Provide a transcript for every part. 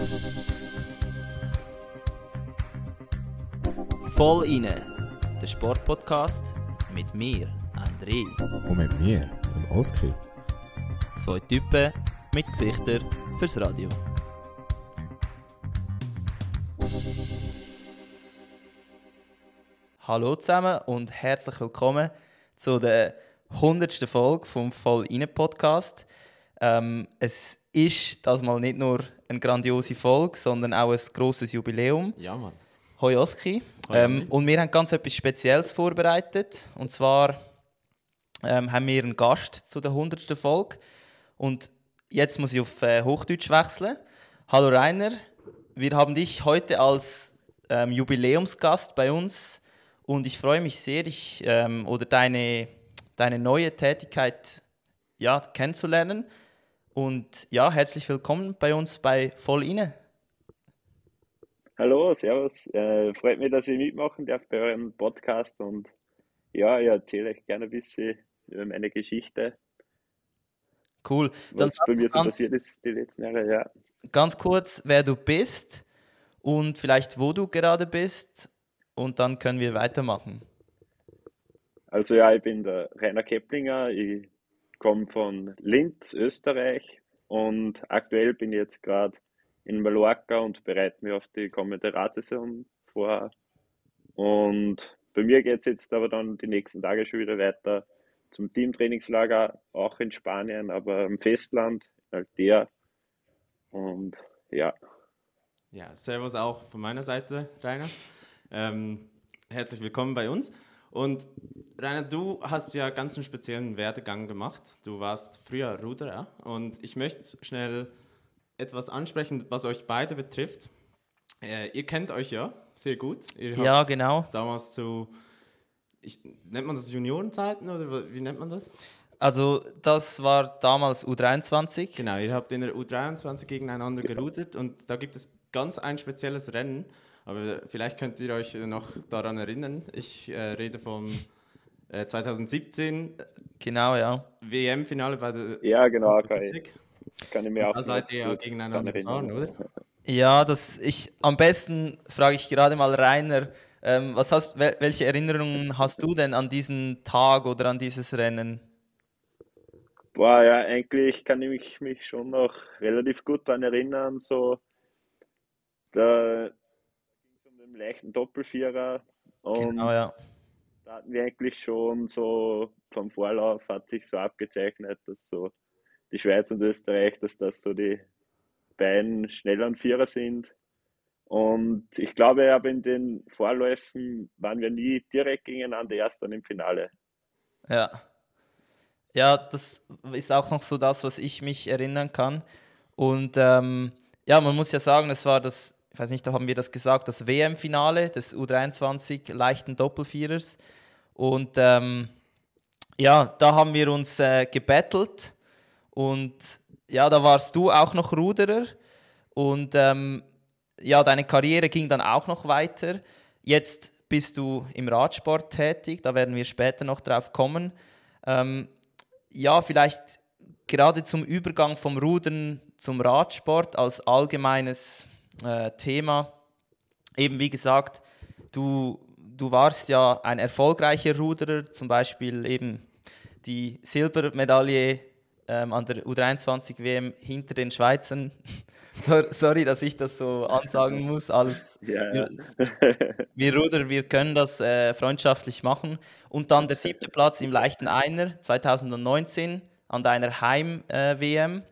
Voll inne, der Sportpodcast mit mir, André. Und mit mir, dem Oskar. Zwei Typen mit Gesichtern fürs Radio. Hallo zusammen und herzlich willkommen zu der 100. Folge vom Voll inne Podcast. Es ist das mal nicht nur eine grandiose Folge, sondern auch ein grosses Jubiläum. Ja, Mann. Hoi Oski. Und wir haben ganz etwas Spezielles vorbereitet. Und zwar haben wir einen Gast zu der 100. Folge. Und jetzt muss ich auf Hochdeutsch wechseln. Hallo Rainer, wir haben dich heute als Jubiläumsgast bei uns. Und ich freue mich sehr, deine neue Tätigkeit kennenzulernen. Und ja, herzlich willkommen bei uns bei Voll inne. Hallo, servus. Freut mich, dass ich mitmachen darf bei eurem Podcast und ja, ich erzähle euch gerne ein bisschen über meine Geschichte, Cool. Dann was sag bei mir so ganz, passiert ist die letzten Jahre. Ja. ganz kurz, wer du bist und vielleicht wo du gerade bist. Und dann können wir weitermachen. Also ja, ich bin der Rainer Keplinger, ich komme von Linz, Österreich und aktuell bin ich jetzt gerade in Mallorca und bereite mich auf die kommende Radsaison vor. Und bei mir geht es jetzt aber dann die nächsten Tage schon wieder weiter zum Teamtrainingslager, auch in Spanien, aber im Festland, in Altea. Und ja, Ja, servus auch von meiner Seite, Rainer. Herzlich willkommen bei uns. Und Rainer, du hast ja ganz einen speziellen Werdegang gemacht. Du warst früher Ruderer und ich möchte schnell etwas ansprechen, was euch beide betrifft. Ihr kennt euch ja sehr gut. Ihr Ja, habt genau. damals nennt man das Juniorenzeiten oder wie nennt man das? Also das war damals U23. Genau, ihr habt in der U23 gegeneinander gerudert und da gibt es ganz ein spezielles Rennen, aber vielleicht könnt ihr euch noch daran erinnern. Ich rede vom 2017 Genau, ja. WM-Finale bei der ja genau, U23. kann ich mir Da auch seid noch ihr ja gut daran gegeneinander gefahren, oder? erinnern. Ja, am besten frage ich gerade mal Rainer, welche Erinnerungen hast du denn an diesen Tag oder an dieses Rennen? Boah, ja, eigentlich kann ich mich schon noch relativ gut daran erinnern, so da ging es um den leichten Doppelvierer Genau, und ja. da hatten wir eigentlich schon so vom Vorlauf hat sich so abgezeichnet, dass so die Schweiz und Österreich, dass das so die beiden schnelleren Vierer sind. Und ich glaube, aber in den Vorläufen waren wir nie direkt gegeneinander, erst dann im Finale. Ja. Ja, das ist auch noch so das, was ich mich erinnern kann. Und ja, man muss ja sagen, es war ich weiß nicht, da haben wir das gesagt, das WM-Finale des U23 leichten Doppelvierers. Und ja, da haben wir uns gebettelt. Und ja, da warst du auch noch Ruderer. Und ja, deine Karriere ging dann auch noch weiter. Jetzt bist du im Radsport tätig, da werden wir später noch drauf kommen. Ähm, ja, vielleicht gerade zum Übergang vom Rudern zum Radsport als allgemeines Thema. Eben wie gesagt, du warst ja ein erfolgreicher Ruderer, zum Beispiel eben die Silbermedaille an der U23-WM hinter den Schweizern. Sorry, dass ich das so ansagen muss. Ja, Wir, ja. wir Ruder, wir können das freundschaftlich machen. Und dann der 7. Platz im leichten Einer 2019 an deiner Heim-WM.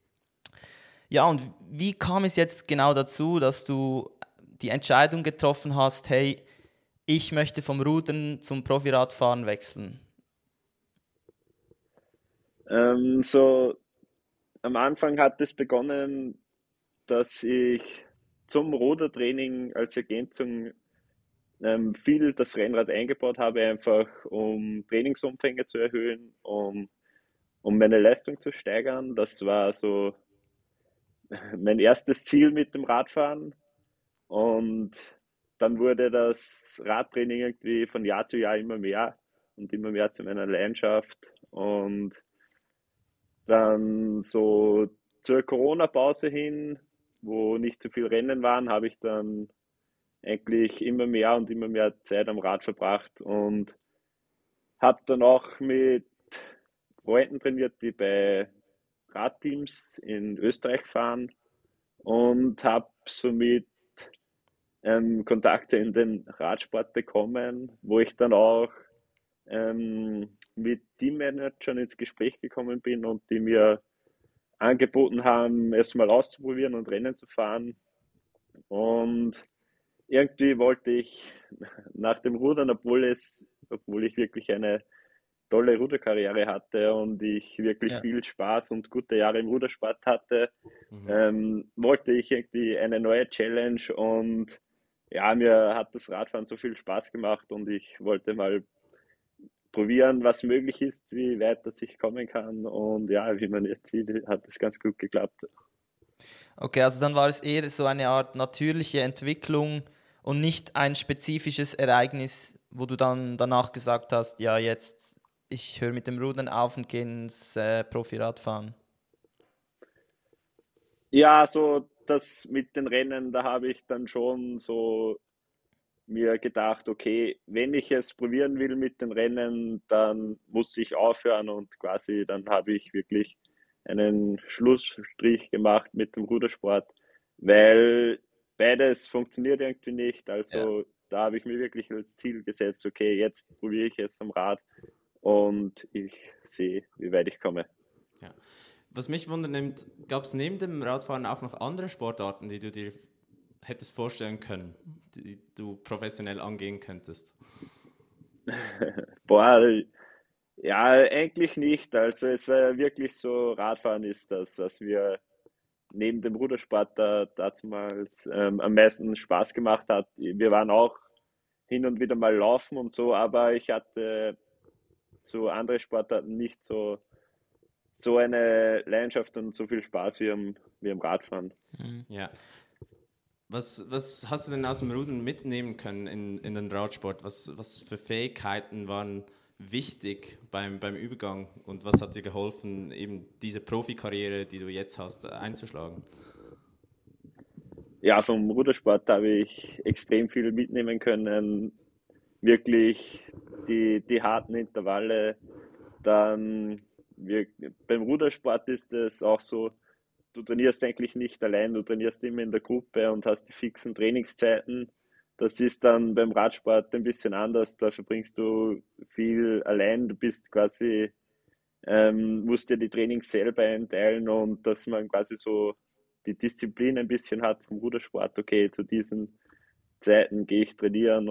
Ja, und wie kam es jetzt genau dazu, dass du die Entscheidung getroffen hast, hey, ich möchte vom Rudern zum Profiradfahren wechseln? So am Anfang hat es begonnen, dass ich zum Rudertraining als Ergänzung viel das Rennrad eingebaut habe, einfach um Trainingsumfänge zu erhöhen, um meine Leistung zu steigern. Das war so mein erstes Ziel mit dem Radfahren. Und dann wurde das Radtraining irgendwie von Jahr zu Jahr immer mehr und immer mehr zu meiner Leidenschaft. Und dann so zur Corona-Pause hin wo nicht so viel Rennen waren, habe ich dann eigentlich immer mehr und immer mehr Zeit am Rad verbracht und habe dann auch mit Freunden trainiert, die bei Radteams in Österreich fahren und habe somit Kontakte in den Radsport bekommen, wo ich dann auch mit Teammanagern ins Gespräch gekommen bin und die mir angeboten haben, es mal auszuprobieren und Rennen zu fahren. Und irgendwie wollte ich nach dem Rudern, obwohl ich wirklich eine tolle Ruderkarriere hatte und ich wirklich Ja. viel Spaß und gute Jahre im Rudersport hatte, Mhm. wollte ich irgendwie eine neue Challenge und ja, mir hat das Radfahren so viel Spaß gemacht und ich wollte mal probieren, was möglich ist, wie weit das ich kommen kann und ja, wie man jetzt sieht, hat das ganz gut geklappt. Okay, also dann war es eher so eine Art natürliche Entwicklung und nicht ein spezifisches Ereignis, wo du dann danach gesagt hast, ja, jetzt ich höre mit dem Rudern auf und gehe ins Profiradfahren. Ja, so das mit den Rennen, da habe ich dann schon so mir gedacht, okay, wenn ich es probieren will mit den Rennen, dann muss ich aufhören und quasi dann habe ich wirklich einen Schlussstrich gemacht mit dem Rudersport, weil beides funktioniert irgendwie nicht. Ja. Also da habe ich mir wirklich als Ziel gesetzt, okay, jetzt probiere ich es am Rad und ich sehe, wie weit ich komme. Ja. Was mich wundert, gab es neben dem Radfahren auch noch andere Sportarten, die du dir hättest vorstellen können, die du professionell angehen könntest? Boah, ja, eigentlich nicht. Also es war ja wirklich so, Radfahren ist das, was wir neben dem Rudersport da damals am meisten Spaß gemacht hat. Wir waren auch hin und wieder mal laufen und so, aber ich hatte so andere Sportarten nicht so eine Leidenschaft und so viel Spaß wie am Radfahren. Mhm. Ja. Was hast du denn aus dem Rudern mitnehmen können in den Radsport? Was für Fähigkeiten waren wichtig beim Übergang und was hat dir geholfen, eben diese Profikarriere, die du jetzt hast, einzuschlagen? Ja, vom Rudersport habe ich extrem viel mitnehmen können. Wirklich die harten Intervalle. Dann wir, beim Rudersport ist es auch so, du trainierst eigentlich nicht allein, du trainierst immer in der Gruppe und hast die fixen Trainingszeiten. Das ist dann beim Radsport ein bisschen anders. Da verbringst du viel allein, du bist quasi, musst dir die Trainings selber einteilen und dass man quasi so die Disziplin ein bisschen hat vom Rudersport. Okay, zu diesen Zeiten gehe ich trainieren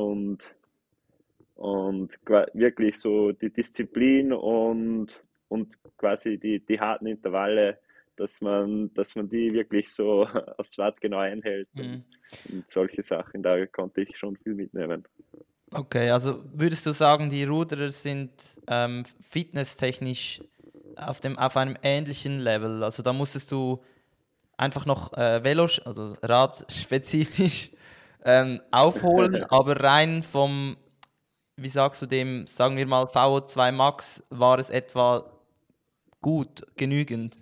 und wirklich so die Disziplin und quasi die harten Intervalle, dass man die wirklich so aufs Watt genau einhält Mhm. und solche Sachen, da konnte ich schon viel mitnehmen. Okay, also würdest du sagen, die Ruderer sind fitnesstechnisch auf einem ähnlichen Level? Also da musstest du einfach noch also radspezifisch aufholen, aber rein vom, wie sagst du dem, sagen wir mal VO2 Max, war es etwa gut, genügend?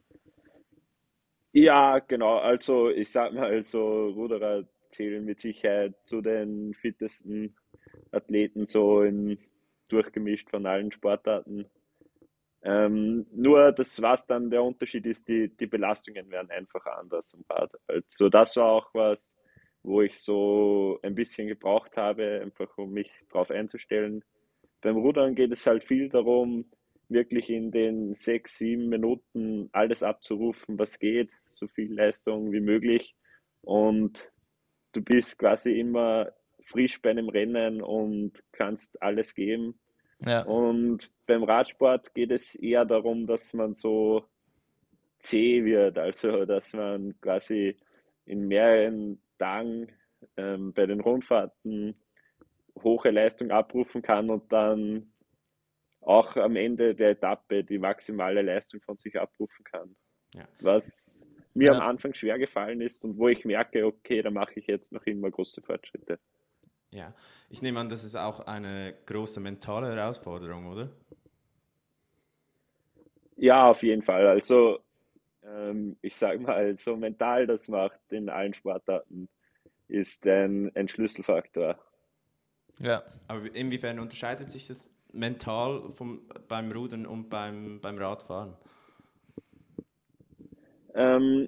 Ja, genau, also ich sag mal, also Ruderer zählen mit Sicherheit zu den fittesten Athleten so durchgemischt von allen Sportarten. Nur das, was dann der Unterschied ist, die Belastungen werden einfach anders am Rad. Also das war auch was, wo ich so ein bisschen gebraucht habe, einfach um mich drauf einzustellen. Beim Rudern geht es halt viel darum, wirklich in den 6, 7 Minuten alles abzurufen, was geht, so viel Leistung wie möglich. Und du bist quasi immer frisch bei einem Rennen und kannst alles geben. Ja, Und beim Radsport geht es eher darum, dass man so zäh wird, also dass man quasi in mehreren Tagen bei den Rundfahrten hohe Leistung abrufen kann und dann auch am Ende der Etappe die maximale Leistung von sich abrufen kann. Ja. Was mir am ja. Anfang schwer gefallen ist und wo ich merke, okay, da mache ich jetzt noch immer große Fortschritte. Ja, ich nehme an, das ist auch eine große mentale Herausforderung, oder? Ja, auf jeden Fall. Also ich sage mal, so mental das macht in allen Sportarten, ist ein Schlüsselfaktor. Ja. Aber inwiefern unterscheidet sich das mental beim Rudern und beim Radfahren? Ähm,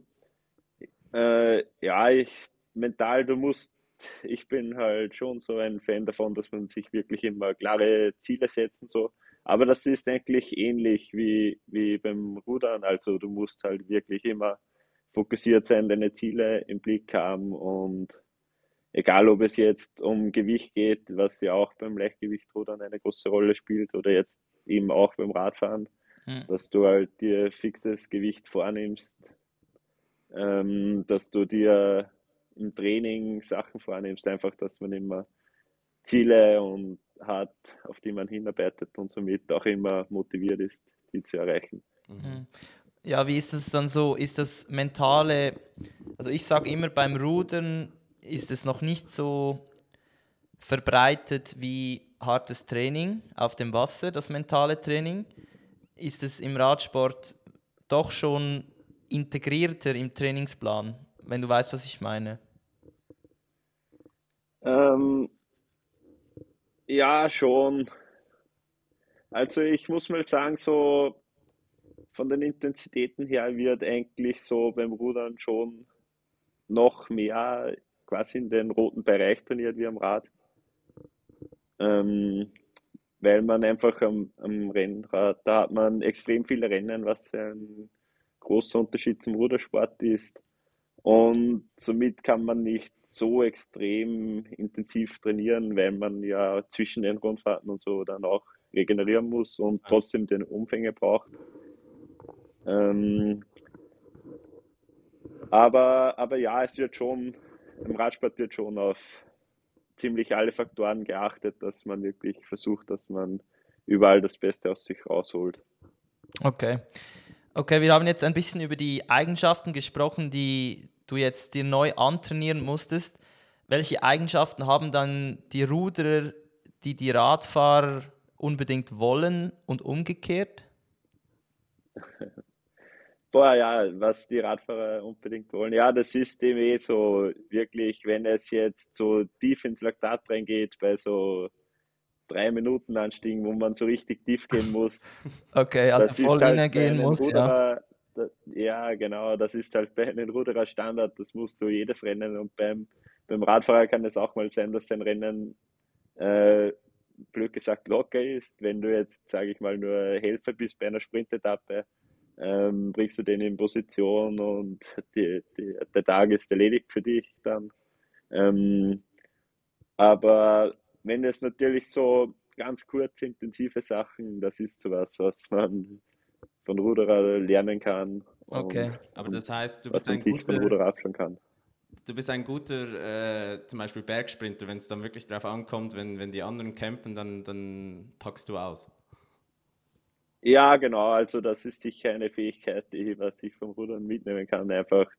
ja, mental, ich bin halt schon so ein Fan davon, dass man sich wirklich immer klare Ziele setzt und so. Aber das ist eigentlich ähnlich wie beim Rudern. Also du musst halt wirklich immer fokussiert sein, deine Ziele im Blick haben und egal, ob es jetzt um Gewicht geht, was ja auch beim Leichtgewichtrudern eine große Rolle spielt oder jetzt eben auch beim Radfahren, dass du halt dir fixes Gewicht vornimmst, dass du dir im Training Sachen vornimmst, einfach, dass man immer Ziele und hat, auf die man hinarbeitet und somit auch immer motiviert ist, die zu erreichen. Ja, wie ist es dann so? Ist das mentale, also ich sage immer, beim Rudern ist es noch nicht so verbreitet wie hartes Training auf dem Wasser, das mentale Training. Ist es im Radsport doch schon integrierter im Trainingsplan, wenn du weißt, was ich meine? Ähm, ja, schon. Also ich muss mal sagen, so von den Intensitäten her wird eigentlich so beim Rudern schon noch mehr quasi in den roten Bereich trainiert wie am Rad. Ähm, weil man einfach am Rennrad, da hat man extrem viele Rennen, was ein großer Unterschied zum Rudersport ist. Und somit kann man nicht so extrem intensiv trainieren, weil man ja zwischen den Rundfahrten und so dann auch regenerieren muss und trotzdem den Umfänge braucht. Ähm, aber ja, im Radsport wird schon auf ziemlich alle Faktoren geachtet, dass man wirklich versucht, dass man überall das Beste aus sich rausholt. Okay. Okay, wir haben jetzt ein bisschen über die Eigenschaften gesprochen, die du jetzt dir neu antrainieren musstest. Welche Eigenschaften haben dann die Ruderer, die die Radfahrer unbedingt wollen und umgekehrt? Boah, ja, was die Radfahrer unbedingt wollen. Ja, das ist dem eh so wirklich, wenn es jetzt so tief ins Laktat reingeht, bei so 3 Minuten Anstiegen, wo man so richtig tief gehen muss. Okay, also Das ist voll halt bei hineingehen einem muss, ja. Ruderer, ja, genau, das ist halt bei einem Ruderer Standard, das musst du jedes Rennen und beim Radfahrer kann es auch mal sein, dass sein Rennen, äh, blöd gesagt, locker ist. Wenn du jetzt, sage ich mal, nur Helfer bist bei einer Sprintetappe, bringst du den in Position und der Tag ist erledigt für dich dann. Ähm, aber wenn es natürlich so ganz kurze, intensive Sachen, das ist sowas, was man von Ruderer lernen kann Okay. Aber und das heißt, was man sich von Ruderer abschauen kann. du bist ein guter zum Beispiel Bergsprinter, wenn es dann wirklich darauf ankommt, wenn die anderen kämpfen, dann packst du aus. Ja, genau, also das ist sicher eine Fähigkeit, was ich vom Rudern mitnehmen kann, einfach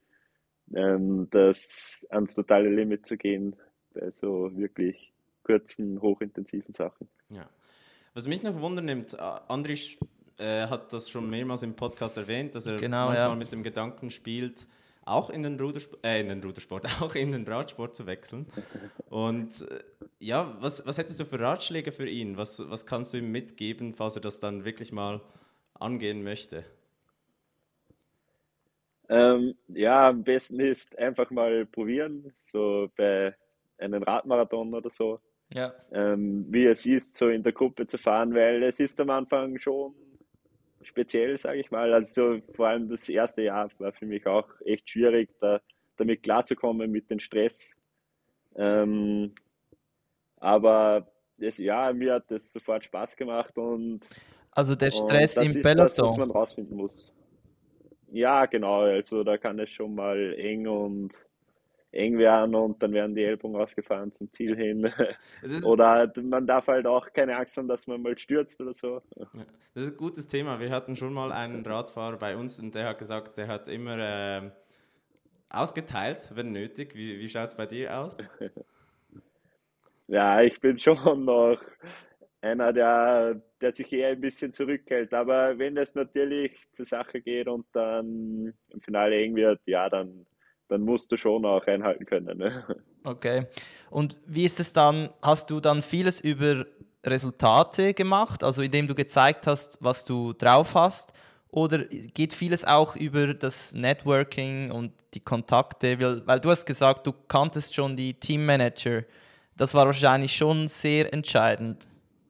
das ans totale Limit zu gehen bei so wirklich kurzen, hochintensiven Sachen. Ja. Was mich noch wundernimmt, Andrich hat das schon mehrmals im Podcast erwähnt, dass er Genau, manchmal ja. mit dem Gedanken spielt, auch in den Rudersport, auch in den Radsport zu wechseln. Und ja, was hättest du für Ratschläge für ihn? Was kannst du ihm mitgeben, falls er das dann wirklich mal angehen möchte? Ja, am besten ist einfach mal probieren, so bei einem Radmarathon oder so, Ja. wie es ist, so in der Gruppe zu fahren, weil es ist am Anfang schon speziell, sage ich mal. Also vor allem das erste Jahr war für mich auch echt schwierig, damit klarzukommen mit dem Stress. Ähm, aber ja, mir hat das sofort Spaß gemacht Also der und Stress das im ist das, was Peloton. man rausfinden muss. Ja, genau, also da kann es schon mal eng werden und dann werden die Ellbogen rausgefahren zum Ziel hin. Es ist, Oder man darf halt auch keine Angst haben, dass man mal stürzt oder so. ja, das ist ein gutes Thema. Wir hatten schon mal einen Radfahrer bei uns und der hat gesagt, der hat immer ausgeteilt, wenn nötig. Wie schaut es bei dir aus? Ja, ich bin schon noch einer, der sich eher ein bisschen zurückhält. Aber wenn es natürlich zur Sache geht und dann im Finale eng wird, ja, dann musst du schon auch einhalten können. Ne? Okay. Und wie ist es dann? Hast du dann vieles über Resultate gemacht, also indem du gezeigt hast, was du drauf hast? Oder geht vieles auch über das Networking und die Kontakte? Weil du hast gesagt, du kanntest schon die Teammanager. Das war wahrscheinlich schon sehr entscheidend.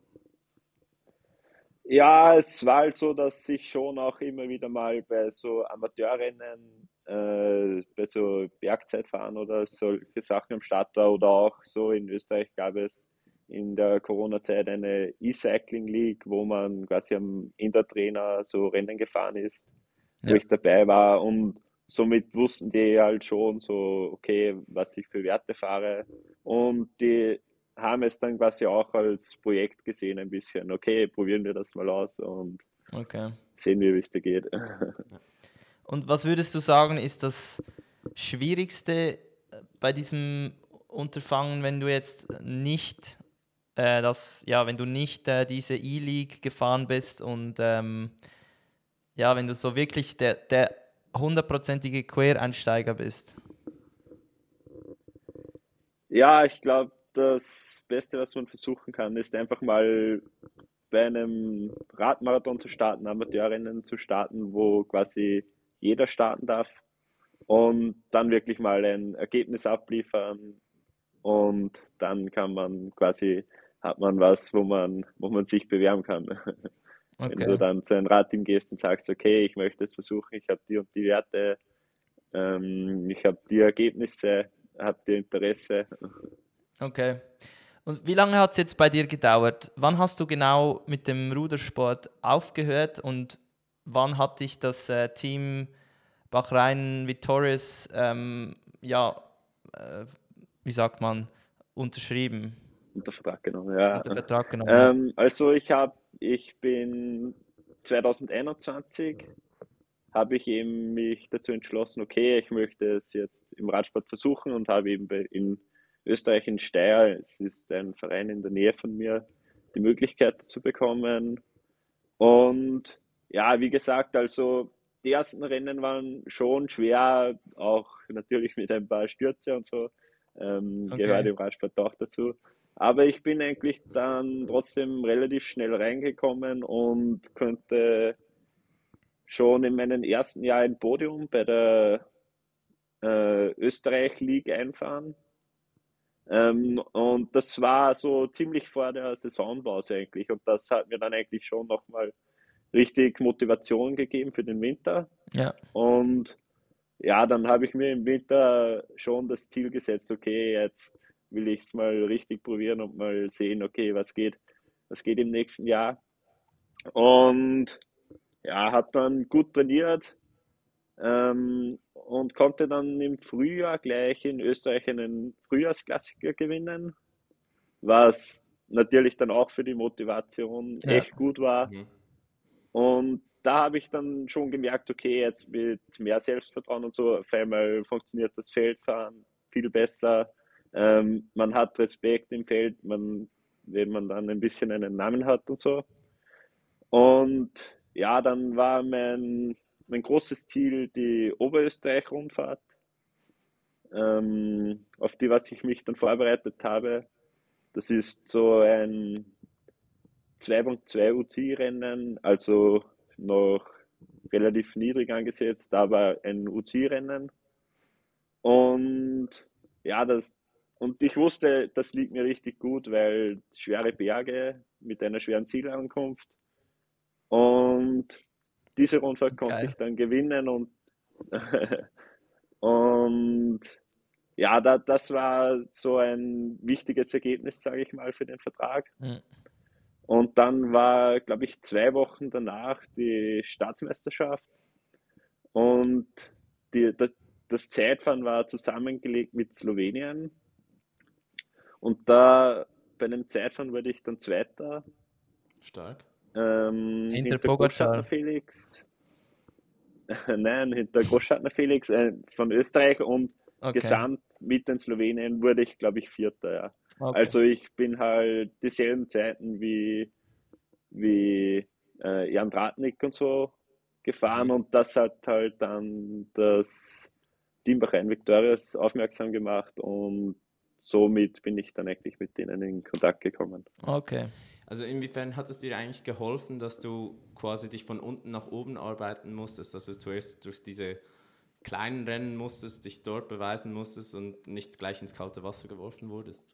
Ja, es war halt so, dass ich schon auch immer wieder mal bei so Amateurrennen, bei so Bergzeitfahren oder solche Sachen am Start war oder auch so in Österreich gab es in der Corona-Zeit eine E-Cycling League, wo man quasi am Inter-Trainer so Rennen gefahren ist, wo Ja, ich dabei war und somit wussten die halt schon so, okay, was ich für Werte fahre und die haben es dann quasi auch als Projekt gesehen, ein bisschen. Okay, probieren wir das mal aus und okay. sehen wir, wie es dir geht. Und was würdest du sagen, ist das Schwierigste bei diesem Unterfangen, wenn du jetzt nicht wenn du nicht diese E-League gefahren bist und ja, wenn du so wirklich der hundertprozentige Quereinsteiger bist. Ja, ich glaube, das Beste, was man versuchen kann, ist einfach mal bei einem Radmarathon zu starten, Amateurrennen zu starten, wo quasi jeder starten darf und dann wirklich mal ein Ergebnis abliefern und dann kann man quasi, hat man was, wo man sich bewerben kann. Wenn du Okay, dann zu einem Radteam gehst und sagst, okay, ich möchte es versuchen, ich habe die und die Werte, ich habe die Ergebnisse, habt ihr Interesse? okay. Und wie lange hat es jetzt bei dir gedauert? Wann hast du genau mit dem Rudersport aufgehört und wann hat dich das Team Bahrain Victorious, ja, äh, wie sagt man, unterschrieben, Unter Vertrag genommen, ja. unter Vertrag genommen? Ja. Also ich bin 2021 habe ich eben mich dazu entschlossen, okay, ich möchte es jetzt im Radsport versuchen und habe eben in Österreich in Steyr, es ist ein Verein in der Nähe von mir, die Möglichkeit zu bekommen. Und ja, wie gesagt, also die ersten Rennen waren schon schwer, auch natürlich mit ein paar Stürze und so, gehört Okay, im Radsport auch dazu. Aber ich bin eigentlich dann trotzdem relativ schnell reingekommen und konnte schon in meinem ersten Jahr ein Podium bei der Österreich League einfahren. Und das war so ziemlich vor der Saisonpause eigentlich. Und das hat mir dann eigentlich schon nochmal richtig Motivation gegeben für den Winter. ja, Und ja, dann habe ich mir im Winter schon das Ziel gesetzt, okay, jetzt will ich es mal richtig probieren und mal sehen, okay, was geht im nächsten Jahr. Und ja, habe dann gut trainiert, und konnte dann im Frühjahr gleich in Österreich einen Frühjahrsklassiker gewinnen, was natürlich dann auch für die Motivation ja, echt gut war. Mhm. Und da habe ich dann schon gemerkt, okay, jetzt mit mehr Selbstvertrauen und so, auf einmal funktioniert das Feldfahren viel besser. Man hat Respekt im Feld, wenn man dann ein bisschen einen Namen hat und so. Und ja, dann war mein großes Ziel die Oberösterreich-Rundfahrt, auf die was ich mich dann vorbereitet habe. Das ist so ein 2.2 UCI-Rennen, also noch relativ niedrig angesetzt, aber ein UCI-Rennen. Und ja, und ich wusste, das liegt mir richtig gut, weil schwere Berge mit einer schweren Zielankunft. Und diese Rundfahrt konnte geil. ich dann gewinnen und ja, das war so ein wichtiges Ergebnis, sage ich mal, für den Vertrag. Mhm. Und dann war, glaube ich, 2 Wochen danach die Staatsmeisterschaft und die, das, das Zeitfahren war zusammengelegt mit Slowenien. Und da bei dem Zeitfahren wurde ich dann Zweiter, Stark. Hinter hinter Großschartner Pogacar. Felix, nein, hinter Großschartner Felix von Österreich und Okay, gesamt mit den Slowenien wurde ich, glaube ich, Vierter, ja. okay. Also ich bin halt dieselben Zeiten wie Jan Tratnik und so gefahren, Mhm. und das hat halt dann das Team Bahrain Victorious aufmerksam gemacht, und somit bin ich dann eigentlich mit denen in Kontakt gekommen. Okay. Also inwiefern hat es dir eigentlich geholfen, dass du quasi dich von unten nach oben arbeiten musstest, dass du zuerst durch diese kleinen Rennen musstest, dich dort beweisen musstest und nicht gleich ins kalte Wasser geworfen wurdest?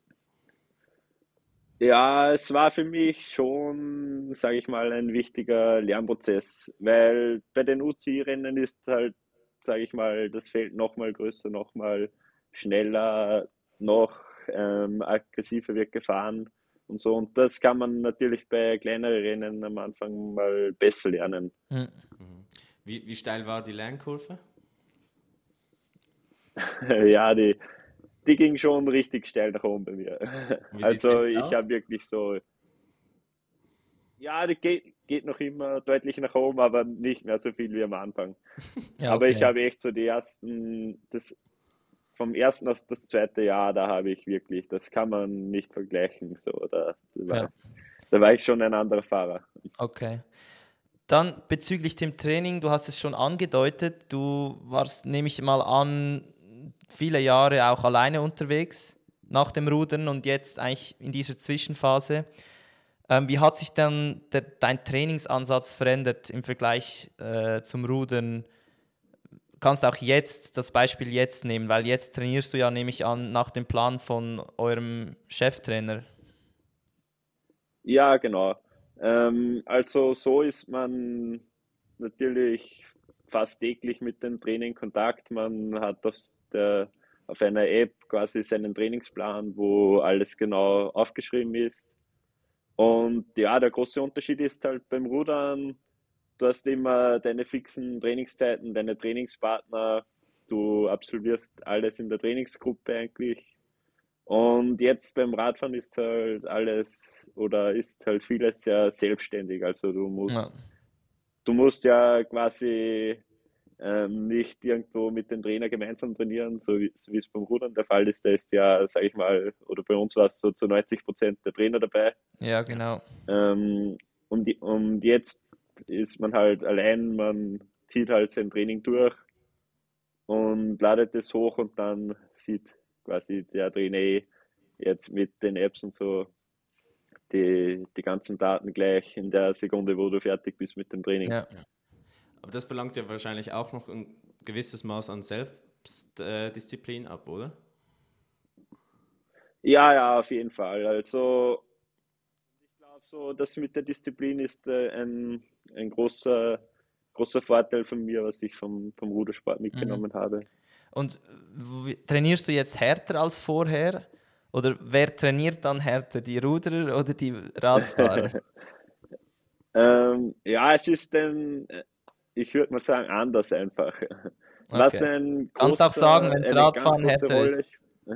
Ja, es war für mich schon, sage ich mal, ein wichtiger Lernprozess, weil bei den UCI-Rennen ist halt, sage ich mal, das Feld noch mal größer, noch mal schneller, noch aggressiver wird gefahren und so. Und das kann man natürlich bei kleineren Rennen am Anfang mal besser lernen. Hm. Mhm. Wie steil war die Lernkurve? Ja, die ging schon richtig steil nach oben bei mir. Und wie sieht es Also jetzt ich aus? habe wirklich so, ja, die geht noch immer deutlich nach oben, aber nicht mehr so viel wie am Anfang. Ja, Aber ich okay. habe echt so vom ersten aus das zweite Jahr, da habe ich wirklich, das kann man nicht vergleichen. So, Ja, da war ich schon ein anderer Fahrer. okay. Dann bezüglich dem Training, du hast es schon angedeutet, du warst, nehme ich mal an, viele Jahre auch alleine unterwegs nach dem Rudern und jetzt eigentlich in dieser Zwischenphase. Wie hat sich dann dein Trainingsansatz verändert im Vergleich zum Rudern? Du kannst auch jetzt das Beispiel jetzt nehmen, weil jetzt trainierst du ja, nehme ich an, nach dem Plan von eurem Cheftrainer. Ja, genau. Also so ist man natürlich fast täglich mit dem Training in Kontakt. Man hat auf einer App quasi seinen Trainingsplan, wo alles genau aufgeschrieben ist. Und ja, der große Unterschied ist halt beim Rudern, du hast immer deine fixen Trainingszeiten, deine Trainingspartner, du absolvierst alles in der Trainingsgruppe eigentlich. Und jetzt beim Radfahren ist halt alles oder ist halt vieles sehr selbstständig. Also Ja, du musst ja quasi nicht irgendwo mit dem Trainer gemeinsam trainieren, so wie es beim Rudern der Fall ist. Da ist ja, sage ich mal, oder bei uns war es so zu 90% der Trainer dabei. ja, Ja. genau. Und jetzt ist man halt allein, man zieht halt sein Training durch und ladet es hoch, und dann sieht quasi der Trainer jetzt mit den Apps und so die ganzen Daten gleich in der Sekunde, wo du fertig bist mit dem Training. Ja. Ja. Aber das verlangt ja wahrscheinlich auch noch ein gewisses Maß an Selbstdisziplin ab, oder? Ja, ja, auf jeden Fall. Also ich glaube so, das mit der Disziplin ist ein großer Vorteil von mir, was ich vom Rudersport Mhm. mitgenommen habe. Und trainierst du jetzt härter als vorher? Oder wer trainiert dann härter, die Ruderer oder die Radfahrer? Ja, es ist ich würde mal sagen, anders einfach. Was Okay. ein Kannst auch sagen, wenn das eine ganz Radfahren große härter ist. Rolle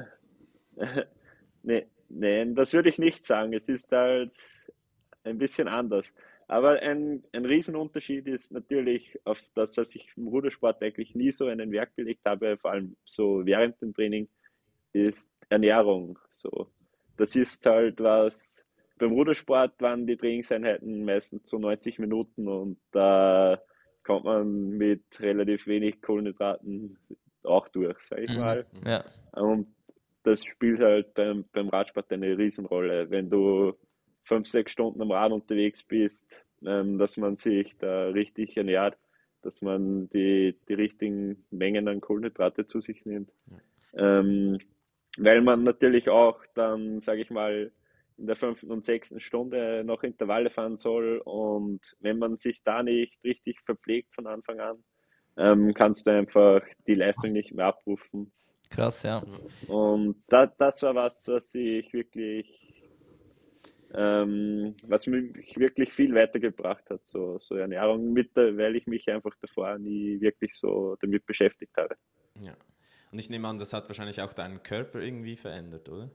Nee, nein, das würde ich nicht sagen. Es ist halt ein bisschen anders. Aber ein Riesenunterschied ist natürlich auf das, was ich im Rudersport eigentlich nie so einen Wert gelegt habe, vor allem so während dem Training, ist Ernährung. So, das ist halt was. Beim Rudersport waren die Trainingseinheiten meistens so 90 Minuten, und da kommt man mit relativ wenig Kohlenhydraten auch durch, sage ich Mhm. mal. Mhm. Ja, Und das spielt halt beim Radsport eine Riesenrolle. Wenn du 5, 6 Stunden am Rad unterwegs bist, dass man sich da richtig ernährt, dass man die richtigen Mengen an Kohlenhydrate zu sich nimmt. Ja. Ähm, Weil man natürlich auch dann, sage ich mal, in der 5. und 6. Stunde noch Intervalle fahren soll. Und wenn man sich da nicht richtig verpflegt von Anfang an, kannst du einfach die Leistung nicht mehr abrufen. krass, ja. Ja. Und das war was ich wirklich, was mich wirklich viel weitergebracht hat, so Ernährung, weil ich mich einfach davor nie wirklich so damit beschäftigt habe. Ja. Und ich nehme an, das hat wahrscheinlich auch deinen Körper irgendwie verändert, oder?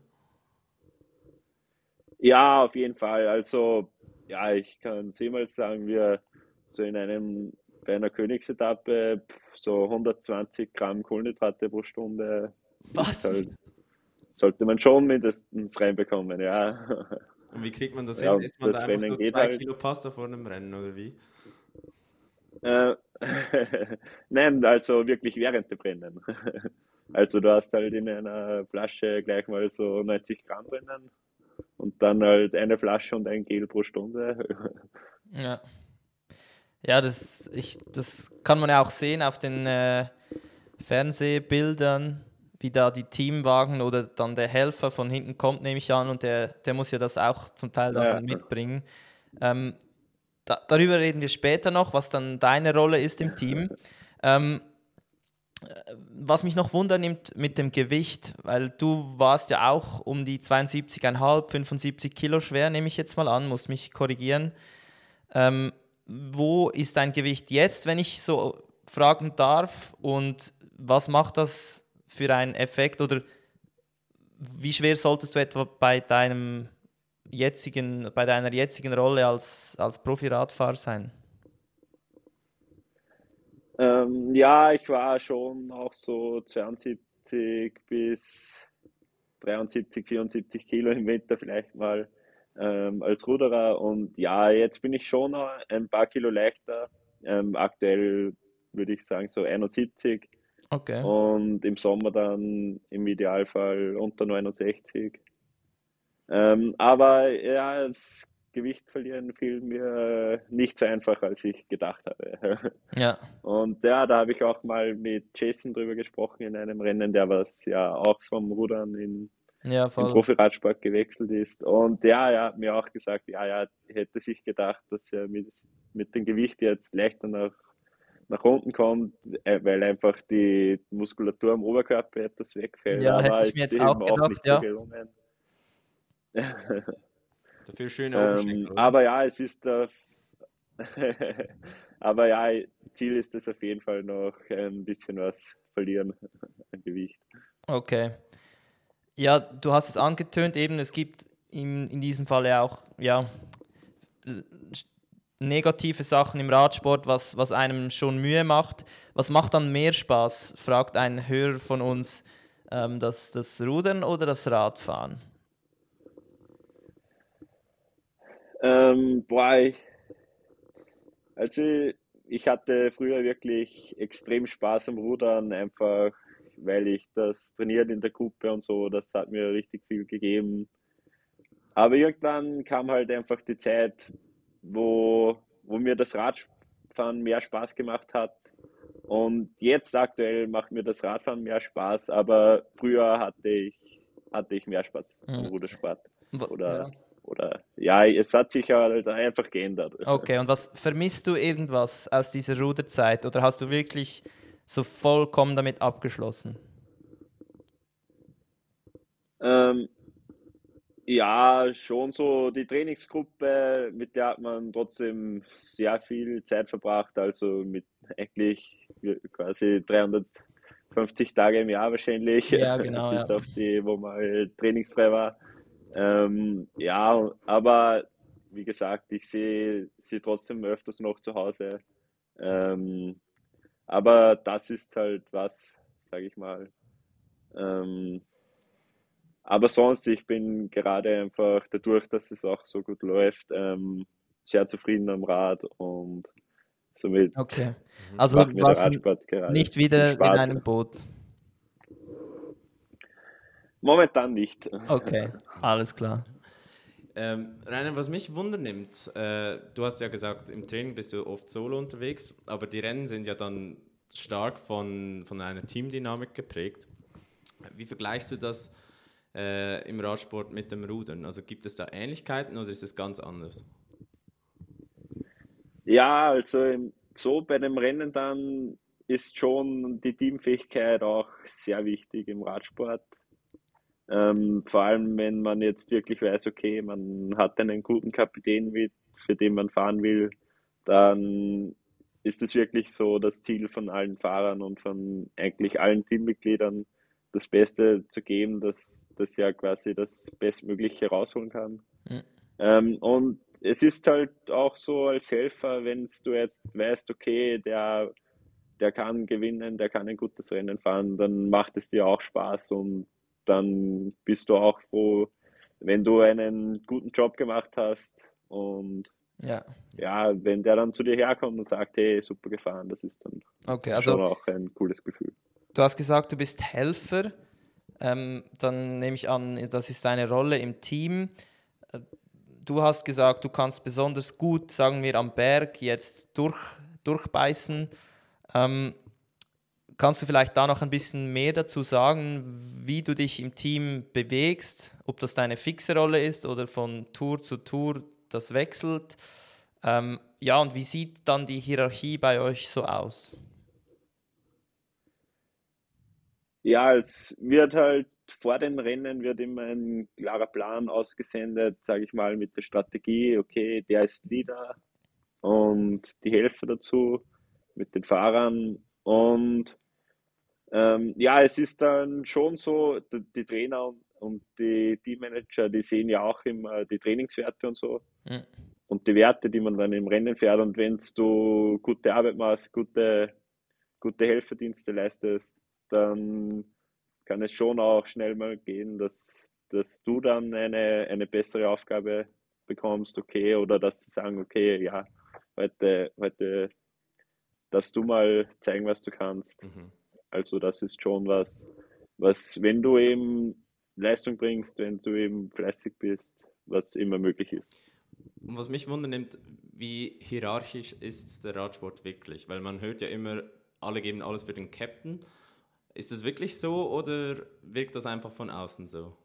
Ja, auf jeden Fall. Also, ja, ich kann es mal sagen, wir so in einem bei einer Königsetappe so 120 Gramm Kohlenhydrate pro Stunde ist Was? halt, sollte man schon mindestens reinbekommen, ja. Und wie kriegt man das Ja, hin? und Isst man da das einfach Rennen so geht 2 halt. Kilo Pasta vor einem Rennen oder wie? Äh, Nein, also wirklich während dem Rennen. Also du hast halt in einer Flasche gleich mal so 90 Gramm drinnen und dann halt eine Flasche und ein Gel pro Stunde. Ja. Ja, das kann man ja auch sehen auf den Fernsehbildern, wie da die Teamwagen oder dann der Helfer von hinten kommt, nehme ich an, und der muss ja das auch zum Teil dann Ja, mitbringen. Ähm, darüber reden wir später noch, was dann deine Rolle ist im Team. Ähm, was mich noch wundernimmt mit dem Gewicht, weil du warst ja auch um die 72,5, 75 Kilo schwer, nehme ich jetzt mal an, muss mich korrigieren. Ähm, wo ist dein Gewicht jetzt, wenn ich so fragen darf? Und was macht das für einen Effekt? Oder wie schwer solltest du etwa bei deiner jetzigen Rolle als Profi-Radfahrer sein? ja, ich war schon auch so 72 bis 73, 74 Kilo im Winter vielleicht mal als Ruderer. Und ja, jetzt bin ich schon noch ein paar Kilo leichter. Aktuell würde ich sagen so 71 Okay. und im Sommer dann im Idealfall unter 69. Aber ja, das Gewicht verlieren fiel mir nicht so einfach, als ich gedacht habe. Ja, Und ja, da habe ich auch mal mit Jason drüber gesprochen in einem Rennen, der was ja auch vom Rudern ja, im voll. Profiradsport gewechselt ist. Und ja, er hat mir auch gesagt, ja, er hätte sich gedacht, dass er mit dem Gewicht jetzt leichter nach unten kommt, weil einfach die Muskulatur am Oberkörper etwas wegfällt. Ja, hätte Aber ich mir ist jetzt ihm auch auch gedacht, nicht so ja. gelungen. Dafür schöne Oberschenkel, oder? Aber ja, es ist aber ja, Ziel ist es auf jeden Fall noch ein bisschen was verlieren an Gewicht. Okay. Ja, du hast es angetönt, eben, es gibt in diesem Fall ja auch ja, negative Sachen im Radsport, was einem schon Mühe macht. Was macht dann mehr Spaß, fragt ein Hörer von uns, das Rudern oder das Radfahren? Boah, also ich hatte früher wirklich extrem Spaß am Rudern, einfach weil ich das trainiert in der Gruppe und so, das hat mir richtig viel gegeben. Aber irgendwann kam halt einfach die Zeit, wo mir das Radfahren mehr Spaß gemacht hat. Und jetzt aktuell macht mir das Radfahren mehr Spaß, aber früher hatte ich mehr Spaß am Mhm. Rudersport. Ja. Oder ja, es hat sich halt einfach geändert. Okay, und was vermisst du irgendwas aus dieser Ruderzeit oder hast du wirklich so vollkommen damit abgeschlossen? Ähm, ja, schon so die Trainingsgruppe, mit der hat man trotzdem sehr viel Zeit verbracht, also mit eigentlich quasi 350 Tage im Jahr wahrscheinlich, Ja, genau, ja. bis auf die, wo mal trainingsfrei war. Ja, aber wie gesagt, ich sehe sie trotzdem öfters noch zu Hause. Ähm, aber das ist halt was, sage ich mal. Ähm, aber sonst, ich bin gerade einfach dadurch, dass es auch so gut läuft, sehr zufrieden am Rad und somit Okay. Mhm. Also macht mir der warst du Radsport gerade nicht viel wieder in Spaß. einem Boot? Momentan nicht. Okay, alles klar. Rainer, was mich wundernimmt, du hast ja gesagt, im Training bist du oft solo unterwegs, aber die Rennen sind ja dann stark von einer Teamdynamik geprägt. Wie vergleichst du das im Radsport mit dem Rudern? Also gibt es da Ähnlichkeiten oder ist es ganz anders? Ja, also so bei dem Rennen dann ist schon die Teamfähigkeit auch sehr wichtig im Radsport. Vor allem, wenn man jetzt wirklich weiß, okay, man hat einen guten Kapitän mit, für den man fahren will, dann ist es wirklich so das Ziel von allen Fahrern und von eigentlich allen Teammitgliedern, das Beste zu geben, dass das ja quasi das Bestmögliche rausholen kann. Hm. Und es ist halt auch so als Helfer, wenn du jetzt weißt, okay, der kann gewinnen, der kann ein gutes Rennen fahren, dann macht es dir auch Spaß und dann bist du auch froh, wenn du einen guten Job gemacht hast und Ja, ja, wenn der dann zu dir herkommt und sagt, hey, super gefahren, das ist dann okay. Also schon auch ein cooles Gefühl. du hast gesagt, du bist Helfer. Dann nehme ich an, das ist deine Rolle im Team. Du hast gesagt, du kannst besonders gut, sagen wir, am Berg jetzt durchbeißen. Ähm, Kannst du vielleicht da noch ein bisschen mehr dazu sagen, wie du dich im Team bewegst, ob das deine fixe Rolle ist oder von Tour zu Tour das wechselt? Ja, und wie sieht dann die Hierarchie bei euch so aus? Ja, es wird halt vor den Rennen wird immer ein klarer Plan ausgesendet, sage ich mal, mit der Strategie, okay, der ist Leader und die Helfer dazu mit den Fahrern. Und ja, es ist dann schon so, die Trainer und die Teammanager, die sehen ja auch immer die Trainingswerte und so Hm, und die Werte, die man dann im Rennen fährt. Und wenn du gute Arbeit machst, gute Helferdienste leistest, dann kann es schon auch schnell mal gehen, dass du dann eine bessere Aufgabe bekommst, okay, oder dass sie sagen, okay, ja, heute darfst du mal zeigen, was du kannst. Mhm. Also das ist schon was, wenn du eben Leistung bringst, wenn du eben fleißig bist, was immer möglich ist. Und was mich wundernimmt, wie hierarchisch ist der Radsport wirklich? Weil man hört ja immer, alle geben alles für den Captain. Ist das wirklich so oder wirkt das einfach von außen so?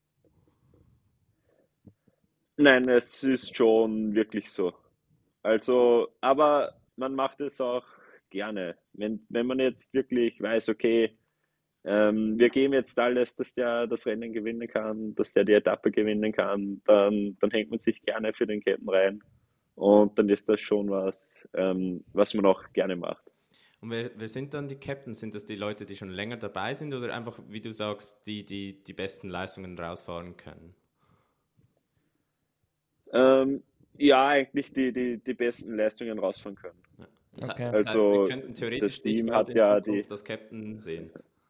Nein, es ist schon wirklich so. Also, aber man macht es auch gerne. Wenn man jetzt wirklich weiß, okay, wir geben jetzt alles, dass der das Rennen gewinnen kann, dass der die Etappe gewinnen kann, dann hängt man sich gerne für den Captain rein. Und dann ist das schon was man auch gerne macht. Und wer sind dann die Captains? Sind das die Leute, die schon länger dabei sind oder einfach, wie du sagst, die besten Leistungen rausfahren können? Ähm, ja, eigentlich die besten Leistungen rausfahren können. Ja. okay. Das heißt, wir Also könnten theoretisch das dich Team bald hat in ja die, Zukunft als Captain sehen.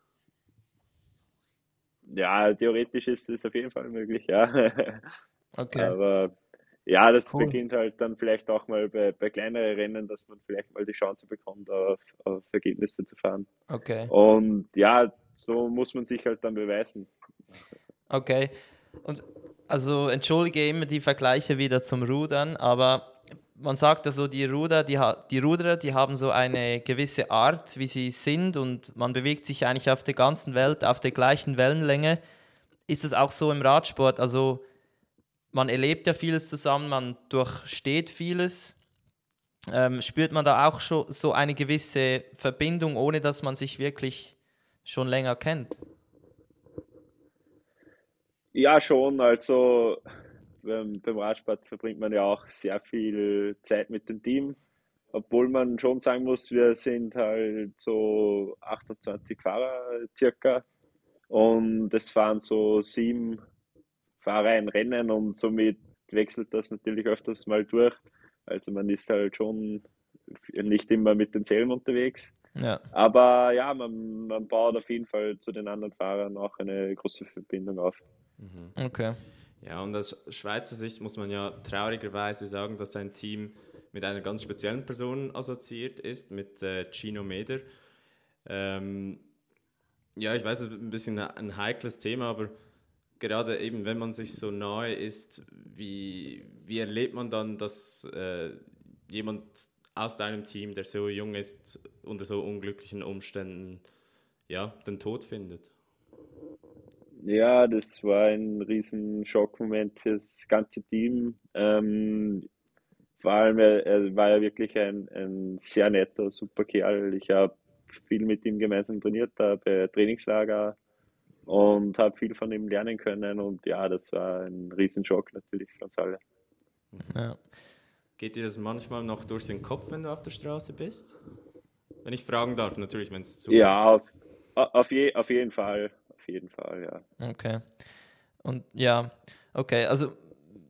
ja, theoretisch ist es auf jeden Fall möglich, ja. Okay, Aber ja, das cool. beginnt halt dann vielleicht auch mal bei kleineren Rennen, dass man vielleicht mal die Chance bekommt, auf Ergebnisse zu fahren. Okay, Und ja, so muss man sich halt dann beweisen. okay. Und also entschuldige immer die Vergleiche wieder zum Rudern, aber man sagt ja so, die Ruderer, die haben so eine gewisse Art, wie sie sind und man bewegt sich eigentlich auf der ganzen Welt auf der gleichen Wellenlänge. Ist es auch so im Radsport? Also man erlebt ja vieles zusammen, man durchsteht vieles. Spürt man da auch schon so eine gewisse Verbindung, ohne dass man sich wirklich schon länger kennt? Ja, schon. Also beim Radsport verbringt man ja auch sehr viel Zeit mit dem Team. Obwohl man schon sagen muss, wir sind halt so 28 Fahrer circa und es fahren so 7 Fahrer ein Rennen und somit wechselt das natürlich öfters mal durch. Also man ist halt schon nicht immer mit denselben unterwegs. Ja, Aber ja, man baut auf jeden Fall zu den anderen Fahrern auch eine große Verbindung auf. Mhm. okay. Ja, und aus Schweizer Sicht muss man ja traurigerweise sagen, dass sein Team mit einer ganz speziellen Person assoziiert ist, mit Gino Meder. Ähm, ja, ich weiß, es ist ein bisschen ein heikles Thema, aber gerade eben, wenn man sich so nahe ist, wie erlebt man dann, dass jemand aus deinem Team, der so jung ist, unter so unglücklichen Umständen, ja, den Tod findet? Ja, das war ein riesen Schockmoment fürs ganze Team. Vor allem, er war ja wirklich ein sehr netter, super Kerl. Ich habe viel mit ihm gemeinsam trainiert, da bei Trainingslager und habe viel von ihm lernen können. Und ja, das war ein Riesenschock natürlich für uns alle. Ja. Geht dir das manchmal noch durch den Kopf, wenn du auf der Straße bist? Wenn ich fragen darf, natürlich, wenn es zu. Ja, auf jeden Fall. Auf jeden Fall, ja. Okay. Und ja, okay, also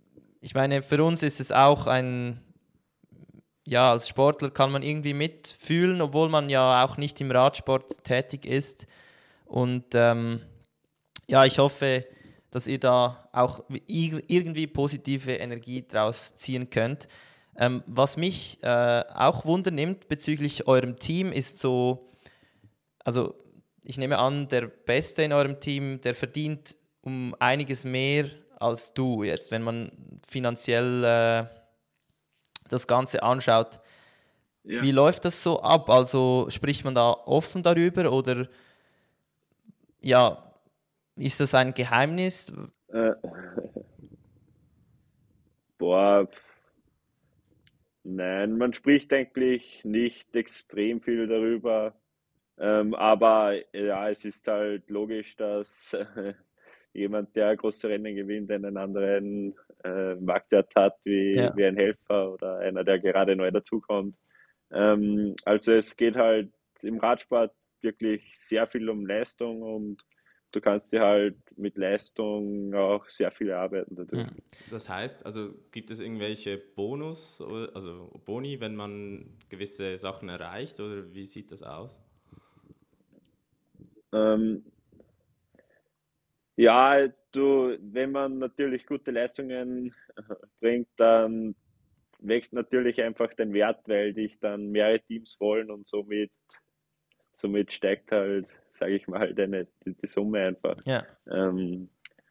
ich meine, für uns ist es auch ja, als Sportler kann man irgendwie mitfühlen, obwohl man ja auch nicht im Radsport tätig ist. Und ja, ich hoffe, dass ihr da auch irgendwie positive Energie draus ziehen könnt. Was mich auch wundernimmt bezüglich eurem Team ist so, also ich nehme an, der Beste in eurem Team, der verdient um einiges mehr als du jetzt, wenn man finanziell das Ganze anschaut. Ja. Wie läuft das so ab? Also spricht man da offen darüber oder ja, ist das ein Geheimnis? Äh, boah, nein, man spricht eigentlich nicht extrem viel darüber. Aber ja, es ist halt logisch, dass jemand, der große Rennen gewinnt, einen anderen Marktwert hat Ja. wie ein Helfer oder einer, der gerade neu dazukommt. Also es geht halt im Radsport wirklich sehr viel um Leistung und du kannst dir halt mit Leistung auch sehr viel erarbeiten dadurch. Hm. Das heißt, also gibt es irgendwelche also Boni, wenn man gewisse Sachen erreicht, oder wie sieht das aus? Ähm, ja, wenn man natürlich gute Leistungen bringt, dann wächst natürlich einfach den Wert, weil dich dann mehrere Teams wollen und somit steigt halt, sage ich mal, die Summe einfach. Ja. Ähm,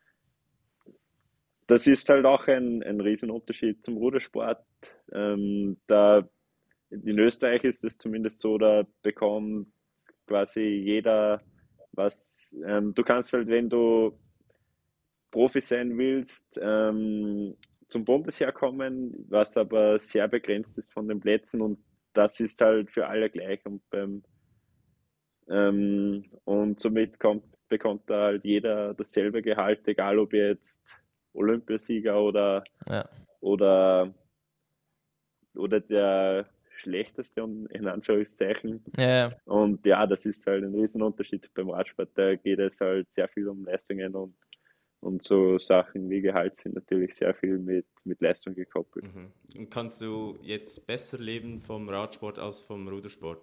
Das ist halt auch ein Riesenunterschied zum Rudersport. Da in Österreich ist es zumindest so, da bekommt quasi jeder was. Du kannst halt, wenn du Profi sein willst, zum Bundesheer kommen, was aber sehr begrenzt ist von den Plätzen und das ist halt für alle gleich und somit bekommt da halt jeder dasselbe Gehalt, egal ob jetzt Olympiasieger Ja. oder, oder der schlechteste in Anführungszeichen. Ja. Ja. Und ja, das ist halt ein Riesenunterschied beim Radsport. Da geht es halt sehr viel um Leistungen und so Sachen wie Gehalt sind natürlich sehr viel mit Leistung gekoppelt. Mhm. Und kannst du jetzt besser leben vom Radsport als vom Rudersport?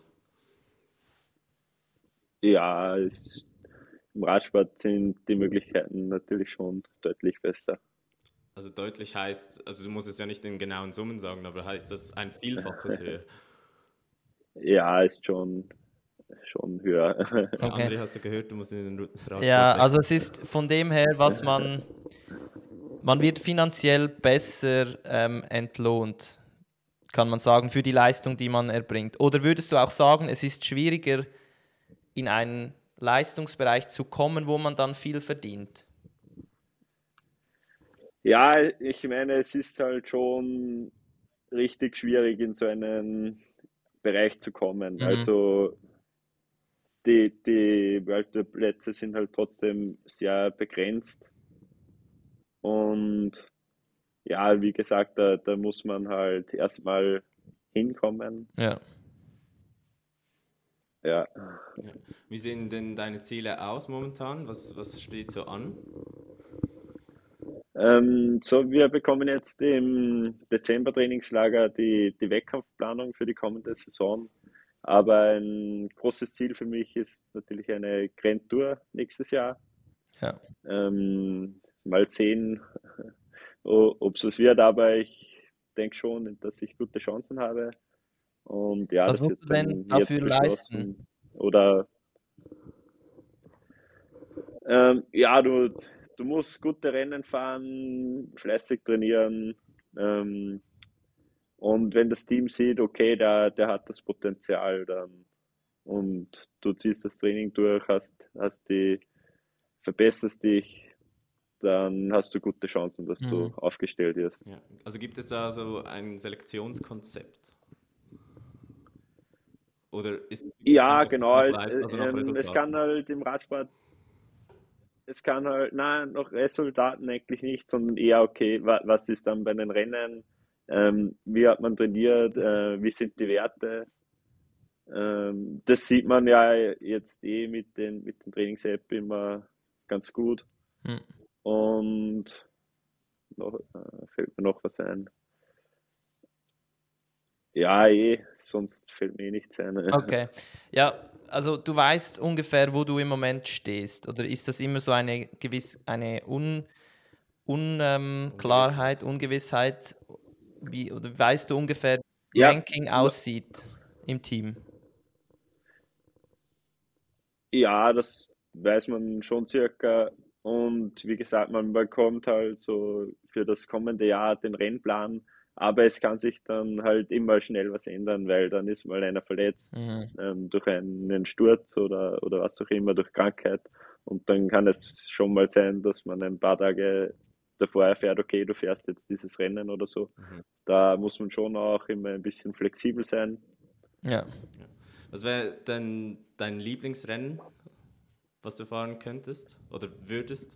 Ja, im Radsport sind die Möglichkeiten natürlich schon deutlich besser. Also deutlich heißt, also du musst es ja nicht in genauen Summen sagen, aber heißt das ein Vielfaches höher? Ja, ist schon höher. Ja, Okay. André, hast du gehört, du musst in den Ja, Radsport also wechseln. es ist von dem her, man wird finanziell besser entlohnt, kann man sagen, für die Leistung, die man erbringt. Oder würdest du auch sagen, es ist schwieriger, in einen Leistungsbereich zu kommen, wo man dann viel verdient? Ja, ich meine, es ist halt schon richtig schwierig, in so einen Bereich zu kommen. Mhm. Also die World Tour Plätze sind halt trotzdem sehr begrenzt. Und ja, wie gesagt, da muss man halt erstmal hinkommen. Ja. Ja. Ja. Wie sehen denn deine Ziele aus momentan? Was steht so an? So, wir bekommen jetzt im Dezember Trainingslager die Wettkampfplanung für die kommende Saison. Aber ein großes Ziel für mich ist natürlich eine Grand Tour nächstes Jahr. Ja. Mal sehen, ob es was wird, aber ich denke schon, dass ich gute Chancen habe. Und ja, Was das musst wird du denn dann dafür jetzt leisten? beschlossen. Oder ja, du musst gute Rennen fahren, fleißig trainieren. Ähm, und wenn das Team sieht, okay, der hat das Potenzial, dann und du ziehst das Training durch, verbesserst dich, dann hast du gute Chancen, dass du Mhm. aufgestellt wirst. Ja. Also gibt es da so ein Selektionskonzept? Oder ist es wirklich Ja, einfach genau. nach also nach Es kann Resultaten? halt im Radsport, es kann halt, nein, noch Resultaten eigentlich nicht, sondern eher, okay, was ist dann bei den Rennen, wie hat man trainiert, wie sind die Werte. Das sieht man ja jetzt mit den Trainings-App immer ganz gut. Mhm. Und fällt mir noch was ein. Ja, sonst fällt mir nichts ein. Okay. Ja, also du weißt ungefähr, wo du im Moment stehst. Oder ist das immer so eine Unklarheit, Ungewissheit? Oder weißt du ungefähr, wie das Ja, Ranking aussieht im Team? ja, das weiß man schon circa. Und wie gesagt, man bekommt halt so für das kommende Jahr den Rennplan, aber es kann sich dann halt immer schnell was ändern, weil dann ist mal einer verletzt, Mhm. durch einen Sturz oder was auch immer, durch Krankheit. Und dann kann es schon mal sein, dass man ein paar Tage davor erfährt, okay, du fährst jetzt dieses Rennen oder so. Da muss man schon auch immer ein bisschen flexibel sein. Ja. Was wäre denn dein Lieblingsrennen, was du fahren könntest oder würdest?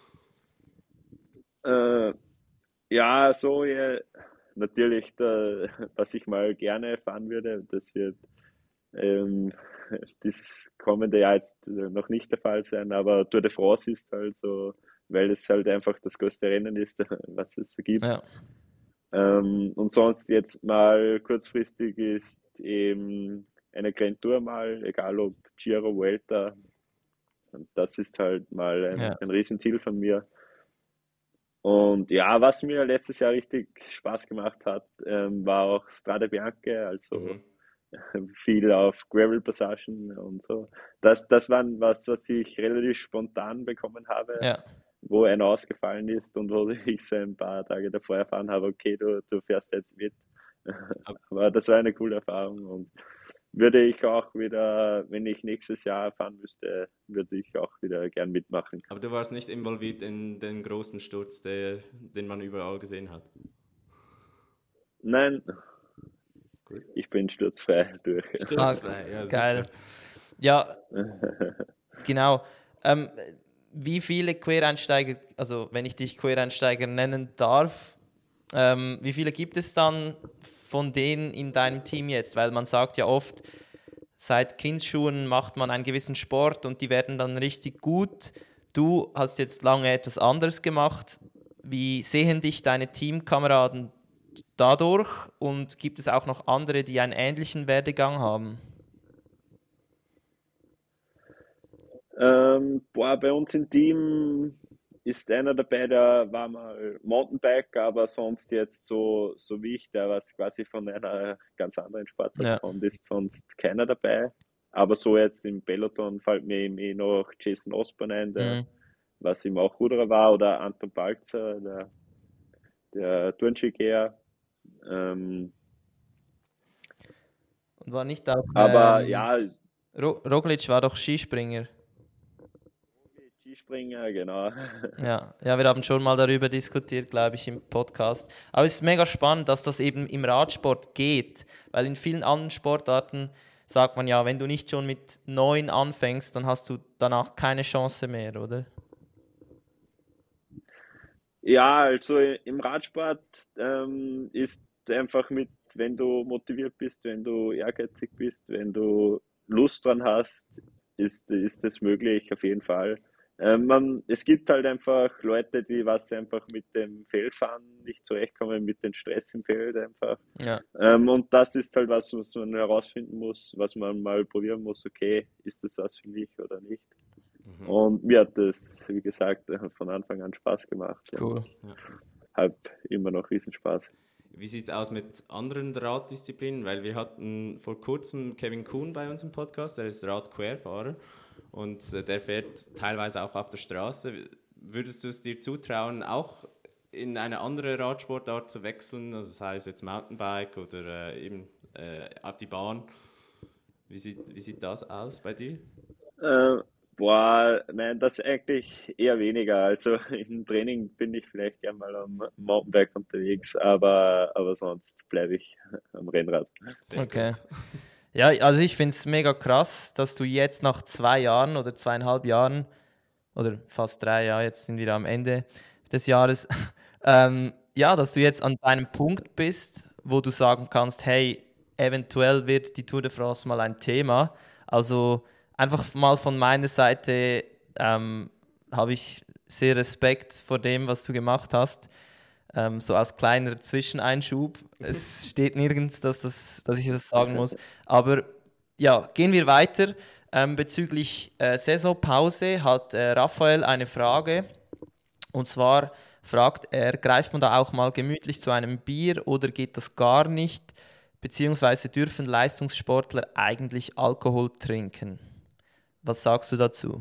Äh, Ja, so natürlich, was ich mal gerne fahren würde, das wird ähm, dieses kommende Jahr jetzt noch nicht der Fall sein, aber Tour de France ist halt so, weil es halt einfach das größte Rennen ist, was es so gibt. Ja. Und sonst jetzt mal kurzfristig ist eben eine Grand Tour mal, egal ob Giro, Vuelta, und das ist halt mal Ja. ein Riesenziel von mir. Und ja, was mir letztes Jahr richtig Spaß gemacht hat, war auch Strade Bianche, also Mhm. viel auf Gravel-Passagen und so. Das war was ich relativ spontan bekommen habe, Ja. wo einer ausgefallen ist und wo ich so ein paar Tage davor erfahren habe, okay, du fährst jetzt mit. Ab- Aber das war eine coole Erfahrung und würde ich auch wieder, wenn ich nächstes Jahr fahren müsste, würde ich auch wieder gern mitmachen. Aber du warst nicht involviert in den großen Sturz, den man überall gesehen hat. Nein, Gut. ich bin sturzfrei durch. Ah, Sturzfrei, ja, super. geil. Ja, genau. Ähm, wie viele Quereinsteiger, also wenn ich dich Quereinsteiger nennen darf, wie viele gibt es dann von denen in deinem Team jetzt? Weil man sagt ja oft, seit Kindsschuhen macht man einen gewissen Sport und die werden dann richtig gut. Du hast jetzt lange etwas anderes gemacht. Wie sehen dich deine Teamkameraden dadurch? Und gibt es auch noch andere, die einen ähnlichen Werdegang haben? Bei uns im Team ist einer dabei, der war mal Mountainbike, aber sonst jetzt so wie ich, der was quasi von einer ganz anderen Sportart Ja. kommt, ist sonst keiner dabei. Aber so jetzt im Peloton fällt mir eben noch Jason Osborne ein, der Mhm. was ihm auch Ruderer war, oder Anton Balzer, der Turnskigeher. Ähm, Und war nicht auch aber ja, Roglic war doch Skispringer. Skispringer, genau. Ja, ja, wir haben schon mal darüber diskutiert, glaube ich, im Podcast. Aber es ist mega spannend, dass das eben im Radsport geht, weil in vielen anderen Sportarten sagt man ja, wenn du nicht schon mit 9 anfängst, dann hast du danach keine Chance mehr, oder? Ja, also im Radsport ist einfach wenn du motiviert bist, wenn du ehrgeizig bist, wenn du Lust dran hast, ist das möglich, auf jeden Fall. Es gibt halt einfach Leute, die was einfach mit dem Feldfahren nicht zurechtkommen, mit dem Stress im Feld einfach. Ja, Und das ist halt was man herausfinden muss, was man mal probieren muss, okay, ist das was für mich oder nicht. Und mir hat das, wie gesagt, von Anfang an Spaß gemacht und cool. habe immer noch Riesenspaß. Wie sieht es aus mit anderen Raddisziplinen? Weil wir hatten vor kurzem Kevin Kuhn bei uns im Podcast, der ist Radquerfahrer und der fährt teilweise auch auf der Straße. Würdest du es dir zutrauen, auch in eine andere Radsportart zu wechseln, also sei es jetzt Mountainbike oder eben auf die Bahn? Wie sieht das aus bei dir? Äh, nein, das eigentlich eher weniger. Also im Training bin ich vielleicht gern mal am Mountainbike unterwegs, aber sonst bleibe ich am Rennrad. Sehr Okay. gut. Ja, also ich finde es mega krass, dass du jetzt nach 2 Jahren oder 2,5 Jahren oder fast 3 Jahre, jetzt sind wir am Ende des Jahres, ja, dass du jetzt an einem Punkt bist, wo du sagen kannst, hey, eventuell wird die Tour de France mal ein Thema. Also einfach mal von meiner Seite habe ich sehr Respekt vor dem, was du gemacht hast. So als kleiner Zwischeneinschub. Es steht nirgends, dass ich das sagen muss. Aber ja, gehen wir weiter. Bezüglich Saisonpause hat Raphael eine Frage. Und zwar fragt er, greift man da auch mal gemütlich zu einem Bier oder geht das gar nicht? Beziehungsweise dürfen Leistungssportler eigentlich Alkohol trinken? Was sagst du dazu?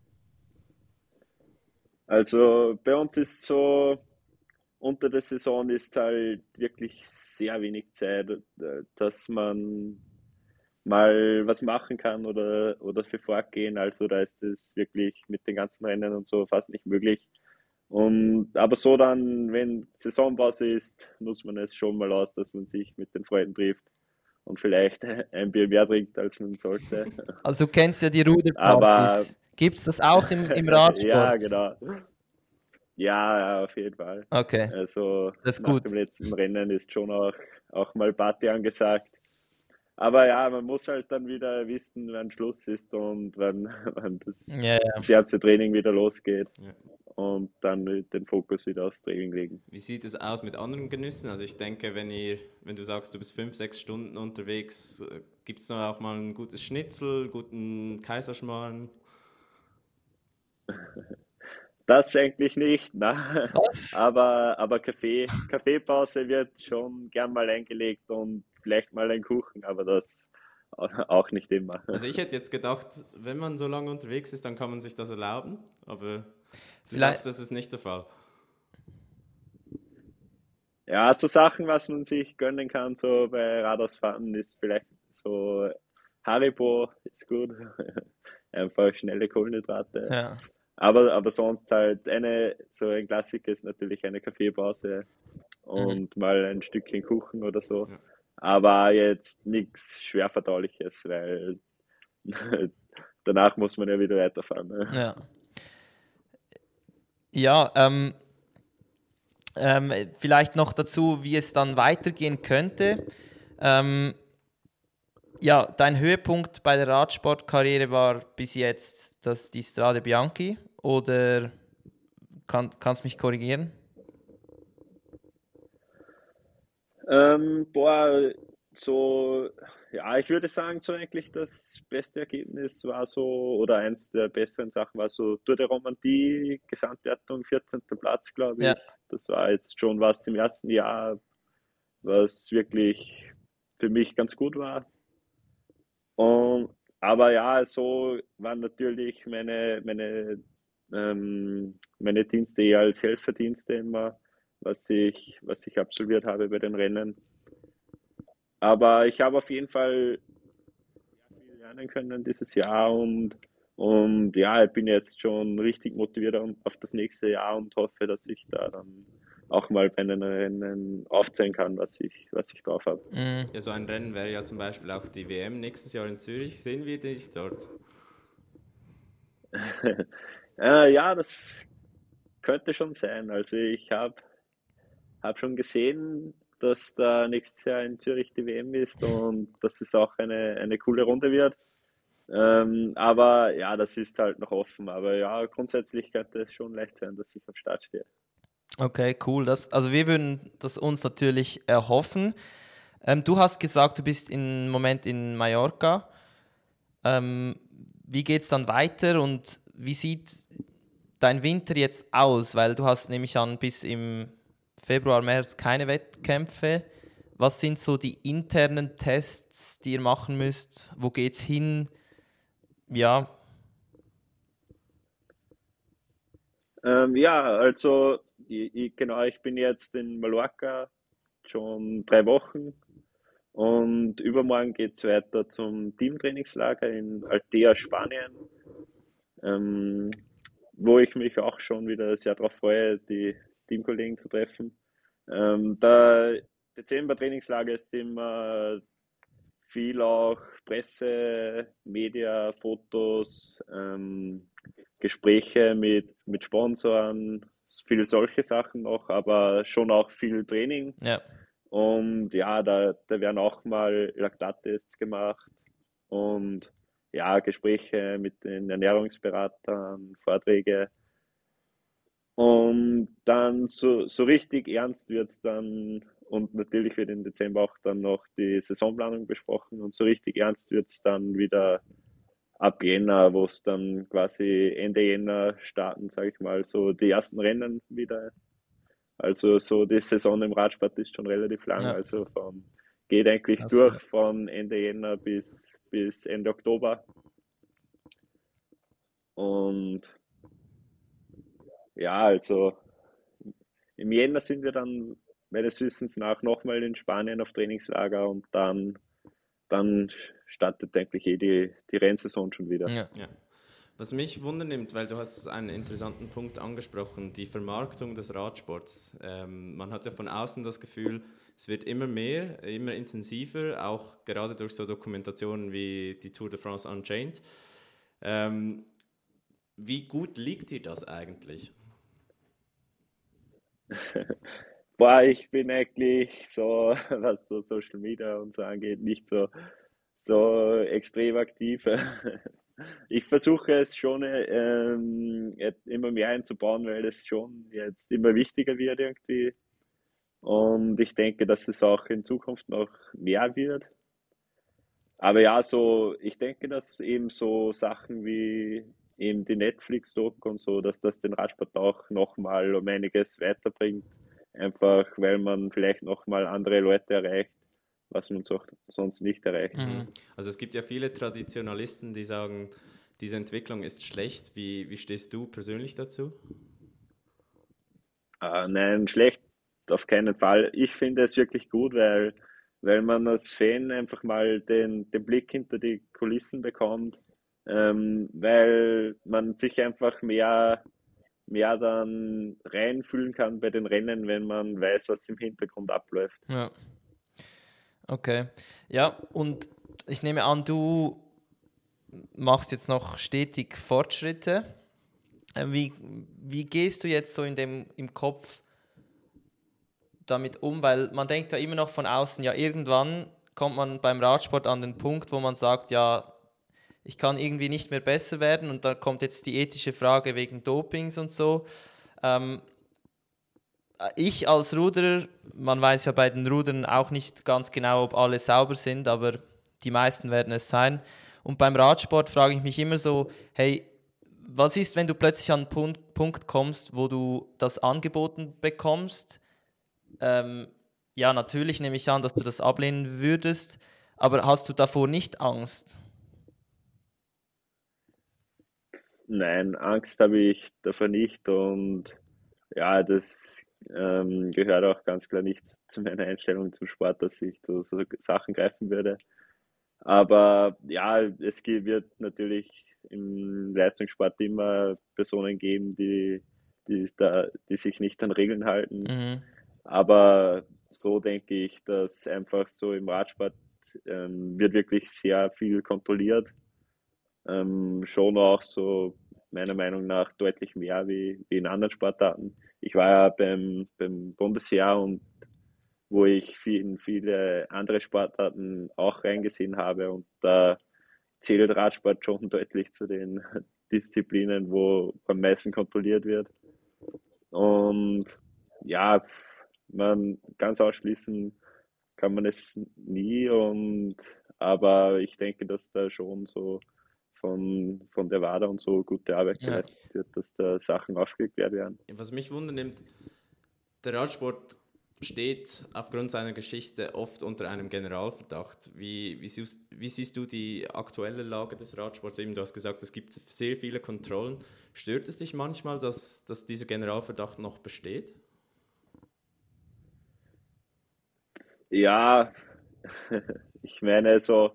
Also bei uns ist so, unter der Saison ist halt wirklich sehr wenig Zeit, dass man mal was machen kann oder für fortgehen. Also da ist es wirklich mit den ganzen Rennen und so fast nicht möglich. Und aber so dann, wenn Saisonpause ist, muss man es schon mal aus, dass man sich mit den Freunden trifft und vielleicht ein Bier mehr trinkt, als man sollte. Also du kennst ja die Aber Ruderpartys. Gibt es das auch im ja, Radsport? genau. Ja, ja, auf jeden Fall. Okay, Also das ist nach gut. dem letzten Rennen ist schon auch mal Party angesagt. Aber ja, man muss halt dann wieder wissen, wann Schluss ist und wann Ja, das ja. erste Training wieder losgeht Ja. und dann den Fokus wieder aufs Training legen. Wie sieht es aus mit anderen Genüssen? Also ich denke, wenn du sagst, du bist 5, 6 Stunden unterwegs, gibt es noch auch mal ein gutes Schnitzel, guten Kaiserschmarrn? Das eigentlich nicht, ne? Was? Aber Kaffeepause wird schon gern mal eingelegt und vielleicht mal ein Kuchen, aber das auch nicht immer. Also ich hätte jetzt gedacht, wenn man so lange unterwegs ist, dann kann man sich das erlauben, aber du Vielleicht, sagst, das ist nicht der Fall. Ja, so Sachen, was man sich gönnen kann, so bei Radausfahren, ist vielleicht so Haribo, ist gut. Einfach schnelle Kohlenhydrate. ja. Aber sonst halt so ein Klassiker ist natürlich eine Kaffeepause Mhm. und mal ein Stückchen Kuchen oder so. Ja. Aber jetzt nichts Schwerverdauliches, weil danach muss man ja wieder weiterfahren. Ne? Ja. Ja, vielleicht noch dazu, wie es dann weitergehen könnte. Ähm, ja, dein Höhepunkt bei der Radsportkarriere war bis jetzt die Strade Bianchi oder kannst mich korrigieren? Boah, so, ja, ich würde sagen, so eigentlich das beste Ergebnis war so, oder eins der besseren Sachen war so Tour de Romandie, Gesamtwertung 14. Platz, glaube Ja. ich. Das war jetzt schon was im ersten Jahr, was wirklich für mich ganz gut war. Und, aber ja, so waren natürlich meine Dienste eher als Helferdienste immer, was ich absolviert habe bei den Rennen. Aber ich habe auf jeden Fall sehr viel lernen können dieses Jahr und ja, ich bin jetzt schon richtig motiviert auf das nächste Jahr und hoffe, dass ich da dann auch mal bei den Rennen aufzeigen kann, was ich drauf habe. Mm. Ja, so ein Rennen wäre ja zum Beispiel auch die WM nächstes Jahr in Zürich. Sehen wir dich dort? Ja, das könnte schon sein. Also ich habe schon gesehen, dass da nächstes Jahr in Zürich die WM ist und dass es auch eine coole Runde wird. Aber ja, das ist halt noch offen. Aber ja, grundsätzlich könnte es schon leicht sein, dass ich am Start stehe. Okay, cool. Also wir würden das uns natürlich erhoffen. Du hast gesagt, du bist im Moment in Mallorca. Ähm, Wie geht es dann weiter und wie sieht dein Winter jetzt aus? Weil du hast nämlich an bis im Februar, März keine Wettkämpfe. Was sind so die internen Tests, die ihr machen müsst? Wo geht's hin? Ja, Ja, also genau, ich bin jetzt in Mallorca schon 3 Wochen und übermorgen geht es weiter zum Teamtrainingslager in Altea, Spanien, ähm, wo ich mich auch schon wieder sehr darauf freue, die Teamkollegen zu treffen. Der Dezember-Trainingslager ist immer viel auch Presse, Media, Fotos, Gespräche mit Sponsoren, viel solche Sachen noch, aber schon auch viel Training. ja. Und ja, da werden auch mal Laktattests gemacht und ja, Gespräche mit den Ernährungsberatern, Vorträge. Und dann so richtig ernst wird es dann, und natürlich wird im Dezember auch dann noch die Saisonplanung besprochen, und so richtig ernst wird es dann wieder ab Jänner, wo es dann quasi Ende Jänner starten, sage ich mal, so die ersten Rennen wieder. Also so die Saison im Radsport ist schon relativ lang, Ja, also geht eigentlich das, durch von Ende Jänner bis Ende Oktober. Und ja, also im Jänner sind wir dann meines Wissens nach nochmal in Spanien auf Trainingslager, und dann startet eigentlich die Rennsaison schon wieder. ja. Ja. Was mich wundernimmt, weil du hast einen interessanten Punkt angesprochen, die Vermarktung des Radsports. Man hat ja von außen das Gefühl, es wird immer mehr, immer intensiver, auch gerade durch so Dokumentationen wie die Tour de France Unchained. Ähm, Wie gut liegt dir das eigentlich? Boah, ich bin eigentlich so, was so Social Media und so angeht, nicht so extrem aktiv. Ich versuche es schon immer mehr einzubauen, weil es schon jetzt immer wichtiger wird irgendwie. Und ich denke, dass es auch in Zukunft noch mehr wird. Aber ja, so, ich denke, dass eben so Sachen wie eben die Netflix-Doku und so, dass das den Radsport auch nochmal um einiges weiterbringt. Einfach, weil man vielleicht nochmal andere Leute erreicht, was man sonst nicht erreicht. Mhm. Mhm. Also es gibt ja viele Traditionalisten, die sagen, diese Entwicklung ist schlecht. Wie stehst du persönlich dazu? Nein, schlecht auf keinen Fall. Ich finde es wirklich gut, weil man als Fan einfach mal den Blick hinter die Kulissen bekommt, weil man sich einfach mehr dann reinfühlen kann bei den Rennen, wenn man weiß, was im Hintergrund abläuft. Ja, okay. Ja, und ich nehme an, du machst jetzt noch stetig Fortschritte. Wie, wie gehst du jetzt so im Kopf damit um? Weil man denkt ja immer noch von außen, ja, irgendwann kommt man beim Radsport an den Punkt, wo man sagt, ja, ich kann irgendwie nicht mehr besser werden, und da kommt jetzt die ethische Frage wegen Dopings und so. Ähm, ich als Ruderer, man weiß ja bei den Rudern auch nicht ganz genau, ob alle sauber sind, aber die meisten werden es sein. Und beim Radsport frage ich mich immer so, hey, was ist, wenn du plötzlich an einen Punkt kommst, wo du das angeboten bekommst? Ähm, ja, natürlich nehme ich an, dass du das ablehnen würdest, aber hast du davor nicht Angst? Nein, Angst habe ich davor nicht, und ja, das gehört auch ganz klar nicht zu meiner Einstellung zum Sport, dass ich zu so Sachen greifen würde. Aber ja, wird natürlich im Leistungssport immer Personen geben, die sich nicht an Regeln halten. Mhm. Aber so denke ich, dass einfach so im Radsport wird wirklich sehr viel kontrolliert. Schon auch so meiner Meinung nach deutlich mehr wie in anderen Sportarten. Ich war ja beim Bundesheer, und wo ich in viele andere Sportarten auch reingesehen habe, und da zählt Radsport schon deutlich zu den Disziplinen, wo am meisten kontrolliert wird. Und ja, man ganz ausschließen kann man es nie, aber ich denke, dass da schon so von der WADA und so gute Arbeit Ja. geleistet wird, dass da Sachen aufgeklärt werden. Was mich wundernimmt, der Radsport steht aufgrund seiner Geschichte oft unter einem Generalverdacht. Wie siehst du die aktuelle Lage des Radsports? Eben, du hast gesagt, es gibt sehr viele Kontrollen. Stört es dich manchmal, dass dieser Generalverdacht noch besteht? Ja, ich meine, so,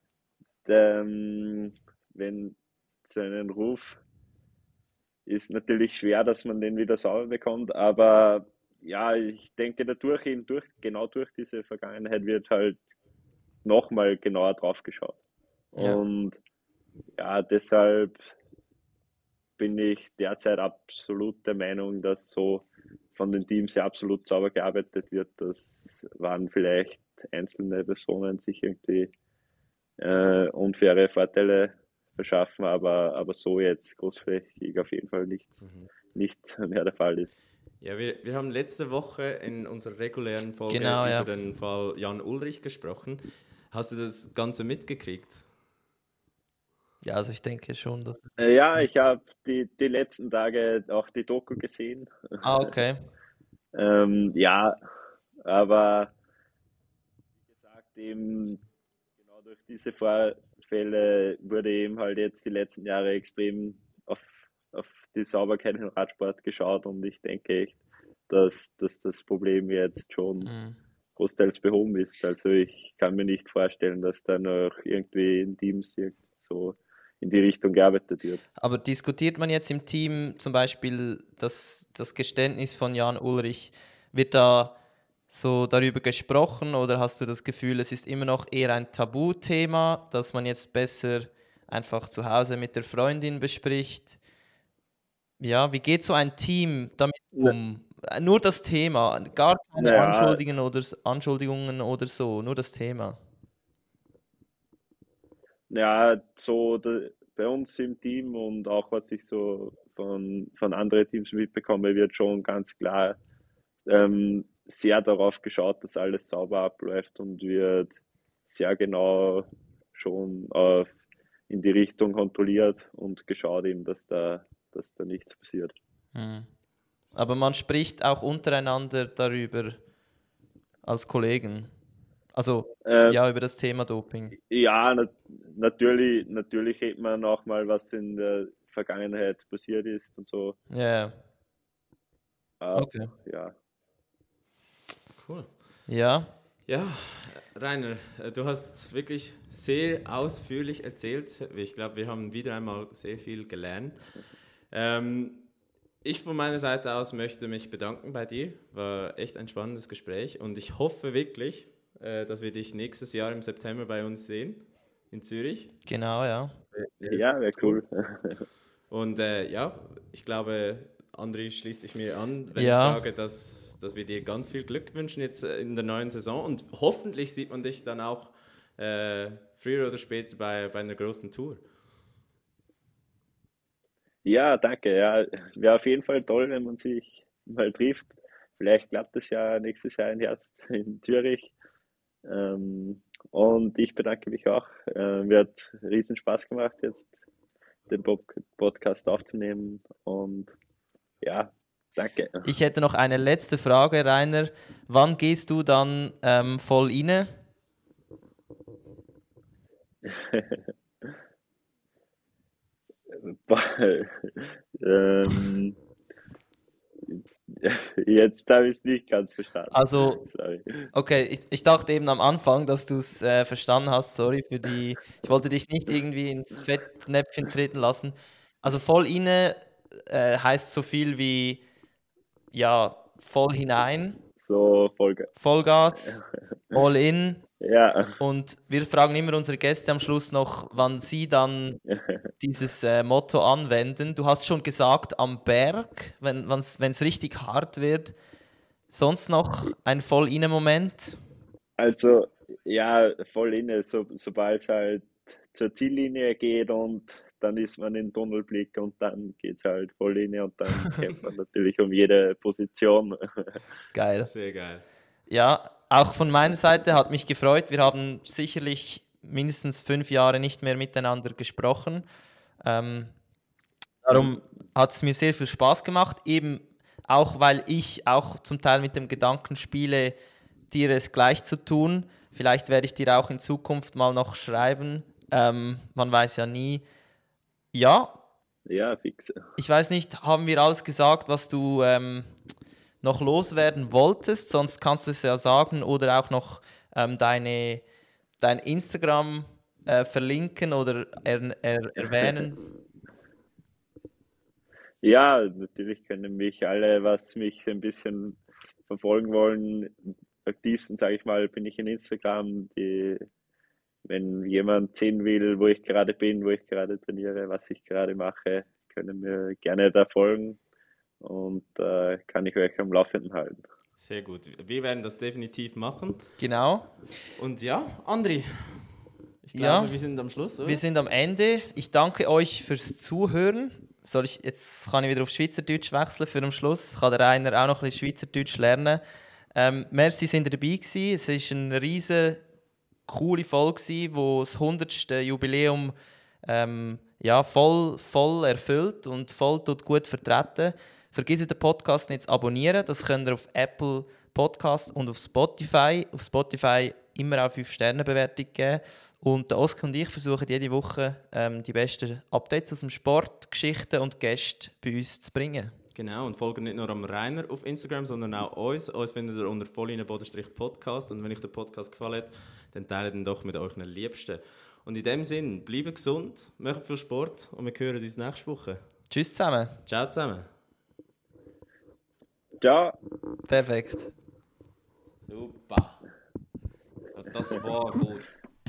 ähm, wenn so einen Ruf ist natürlich schwer, dass man den wieder sauber bekommt, aber ja, ich denke, genau durch diese Vergangenheit wird halt nochmal genauer drauf geschaut. Ja. Und ja, deshalb bin ich derzeit absolut der Meinung, dass so von den Teams ja absolut sauber gearbeitet wird. Das waren vielleicht einzelne Personen sich irgendwie unfaire Vorteile verschaffen, aber so jetzt großflächig auf jeden Fall nicht mehr der Fall ist. Ja, wir haben letzte Woche in unserer regulären Folge Genau, ja. über den Fall Jan Ullrich gesprochen. Hast du das Ganze mitgekriegt? Ja, also ich denke schon, dass. Ja, ich habe die letzten Tage auch die Doku gesehen. Ah, okay. Ja, aber wie gesagt, eben genau durch diese Vorfälle wurde eben halt jetzt die letzten Jahre extrem auf, auf die Sauberkeit im Radsport geschaut und ich denke echt, dass das Problem jetzt schon Mhm. großteils behoben ist. Also ich kann mir nicht vorstellen, dass da noch irgendwie in Teams so in die Richtung gearbeitet wird. Aber diskutiert man jetzt im Team zum Beispiel das Geständnis von Jan Ullrich, wird da so darüber gesprochen oder hast du das Gefühl, es ist immer noch eher ein Tabuthema, das man jetzt besser einfach zu Hause mit der Freundin bespricht? Ja, wie geht so ein Team damit Na, um? Nur das Thema, gar keine naja, Anschuldigungen oder so, nur das Thema. ja, so bei uns im Team und auch was ich so von anderen Teams mitbekomme, wird schon ganz klar sehr darauf geschaut, dass alles sauber abläuft und wird sehr genau schon in die Richtung kontrolliert und geschaut eben, dass da nichts passiert. Hm. Aber man spricht auch untereinander darüber als Kollegen. Also Ähm, ja, über das Thema Doping. ja, natürlich redet man auch mal, was in der Vergangenheit passiert ist und so. Ja, yeah. Aber Okay. ja. Cool. Ja, Ja, Rainer, du hast wirklich sehr ausführlich erzählt. Ich glaube, wir haben wieder einmal sehr viel gelernt. Ähm, Ich von meiner Seite aus möchte mich bedanken bei dir. War echt ein spannendes Gespräch und ich hoffe wirklich, dass wir dich nächstes Jahr im September bei uns sehen in Zürich. genau, ja. Wäre Ja, wäre cool. cool. Und ja, ich glaube, André schließt sich mir an, wenn ich Ja, sage, dass wir dir ganz viel Glück wünschen jetzt in der neuen Saison und hoffentlich sieht man dich dann auch früher oder später bei einer großen Tour. Ja, danke. Ja, wäre auf jeden Fall toll, wenn man sich mal trifft. Vielleicht klappt es ja nächstes Jahr im Herbst in Zürich. Und ich bedanke mich auch. Mir hat riesen Spaß gemacht, jetzt den Podcast aufzunehmen. Und ja, danke. ich hätte noch eine letzte Frage, Rainer. Wann gehst du dann voll inne? ähm, jetzt habe ich es nicht ganz verstanden. Also, Sorry. okay, ich dachte eben am Anfang, dass du es verstanden hast. Sorry für die. Ich wollte dich nicht irgendwie ins Fettnäpfchen treten lassen. Also voll inne heißt so viel wie ja voll hinein, So, Folge. Vollgas, all in. Ja. Und wir fragen immer unsere Gäste am Schluss noch, wann sie dann dieses Motto anwenden. Du hast schon gesagt, am Berg, wenn es richtig hart wird. Sonst noch ein Voll-Inne-Moment? Also, ja, voll inne, sobald es halt zur Ziellinie geht und dann ist man in Tunnelblick und dann geht es halt voll inne und dann kämpft man natürlich um jede Position. Geil. Sehr geil. Ja, auch von meiner Seite hat mich gefreut. Wir haben sicherlich mindestens 5 Jahre nicht mehr miteinander gesprochen. Ähm, darum hat es mir sehr viel Spaß gemacht, eben auch weil ich auch zum Teil mit dem Gedanken spiele, dir es gleich zu tun. Vielleicht werde ich dir auch in Zukunft mal noch schreiben. Man weiß ja nie. Ja, Ja, fix. ich weiß nicht, haben wir alles gesagt, was du noch loswerden wolltest? Sonst kannst du es ja sagen oder auch noch dein Instagram verlinken oder erwähnen. Ja, natürlich können mich alle, was mich ein bisschen verfolgen wollen, aktivsten, sage ich mal, bin ich in Instagram. Wenn jemand sehen will, wo ich gerade bin, wo ich gerade trainiere, was ich gerade mache, können mir gerne da folgen und kann ich euch am Laufenden halten. Sehr gut. Wir werden das definitiv machen. Genau. Und ja, André, Ich glaube, wir sind am Schluss, oder? Wir sind am Ende. Ich danke euch fürs Zuhören. Jetzt kann ich wieder auf Schweizerdeutsch wechseln für den Schluss. Kann der Rainer auch noch ein bisschen Schweizerdeutsch lernen. Merci, sind ihr dabei gewesen. Es war eine riesen coole Folge, wo das 100. Jubiläum voll erfüllt und voll gut vertreten. Vergesst den Podcast nicht zu abonnieren. Das könnt ihr auf Apple Podcast und auf Spotify. Auf Spotify immer auch 5-Sterne-Bewertung geben. Und der Oskar und ich versuchen jede Woche die besten Updates aus dem Sport, Geschichten und Gäste bei uns zu bringen. Genau, und folgt nicht nur am Rainer auf Instagram, sondern auch uns. Uns findet ihr unter _podcast. Und wenn euch der Podcast gefallen hat, dann teilt ihn doch mit euren Liebsten. Und in dem Sinn, bleibt gesund, macht viel Sport und wir hören uns nächste Woche. Tschüss zusammen. Ciao zusammen. Ciao. Perfekt. Super. Das war gut.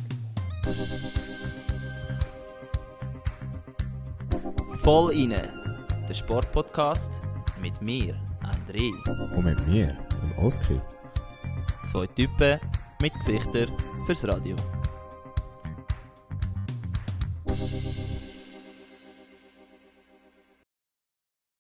Voll inne, der Sportpodcast mit mir, André. Und mit mir, dem Oskar. 2 Typen mit Gesichtern fürs Radio.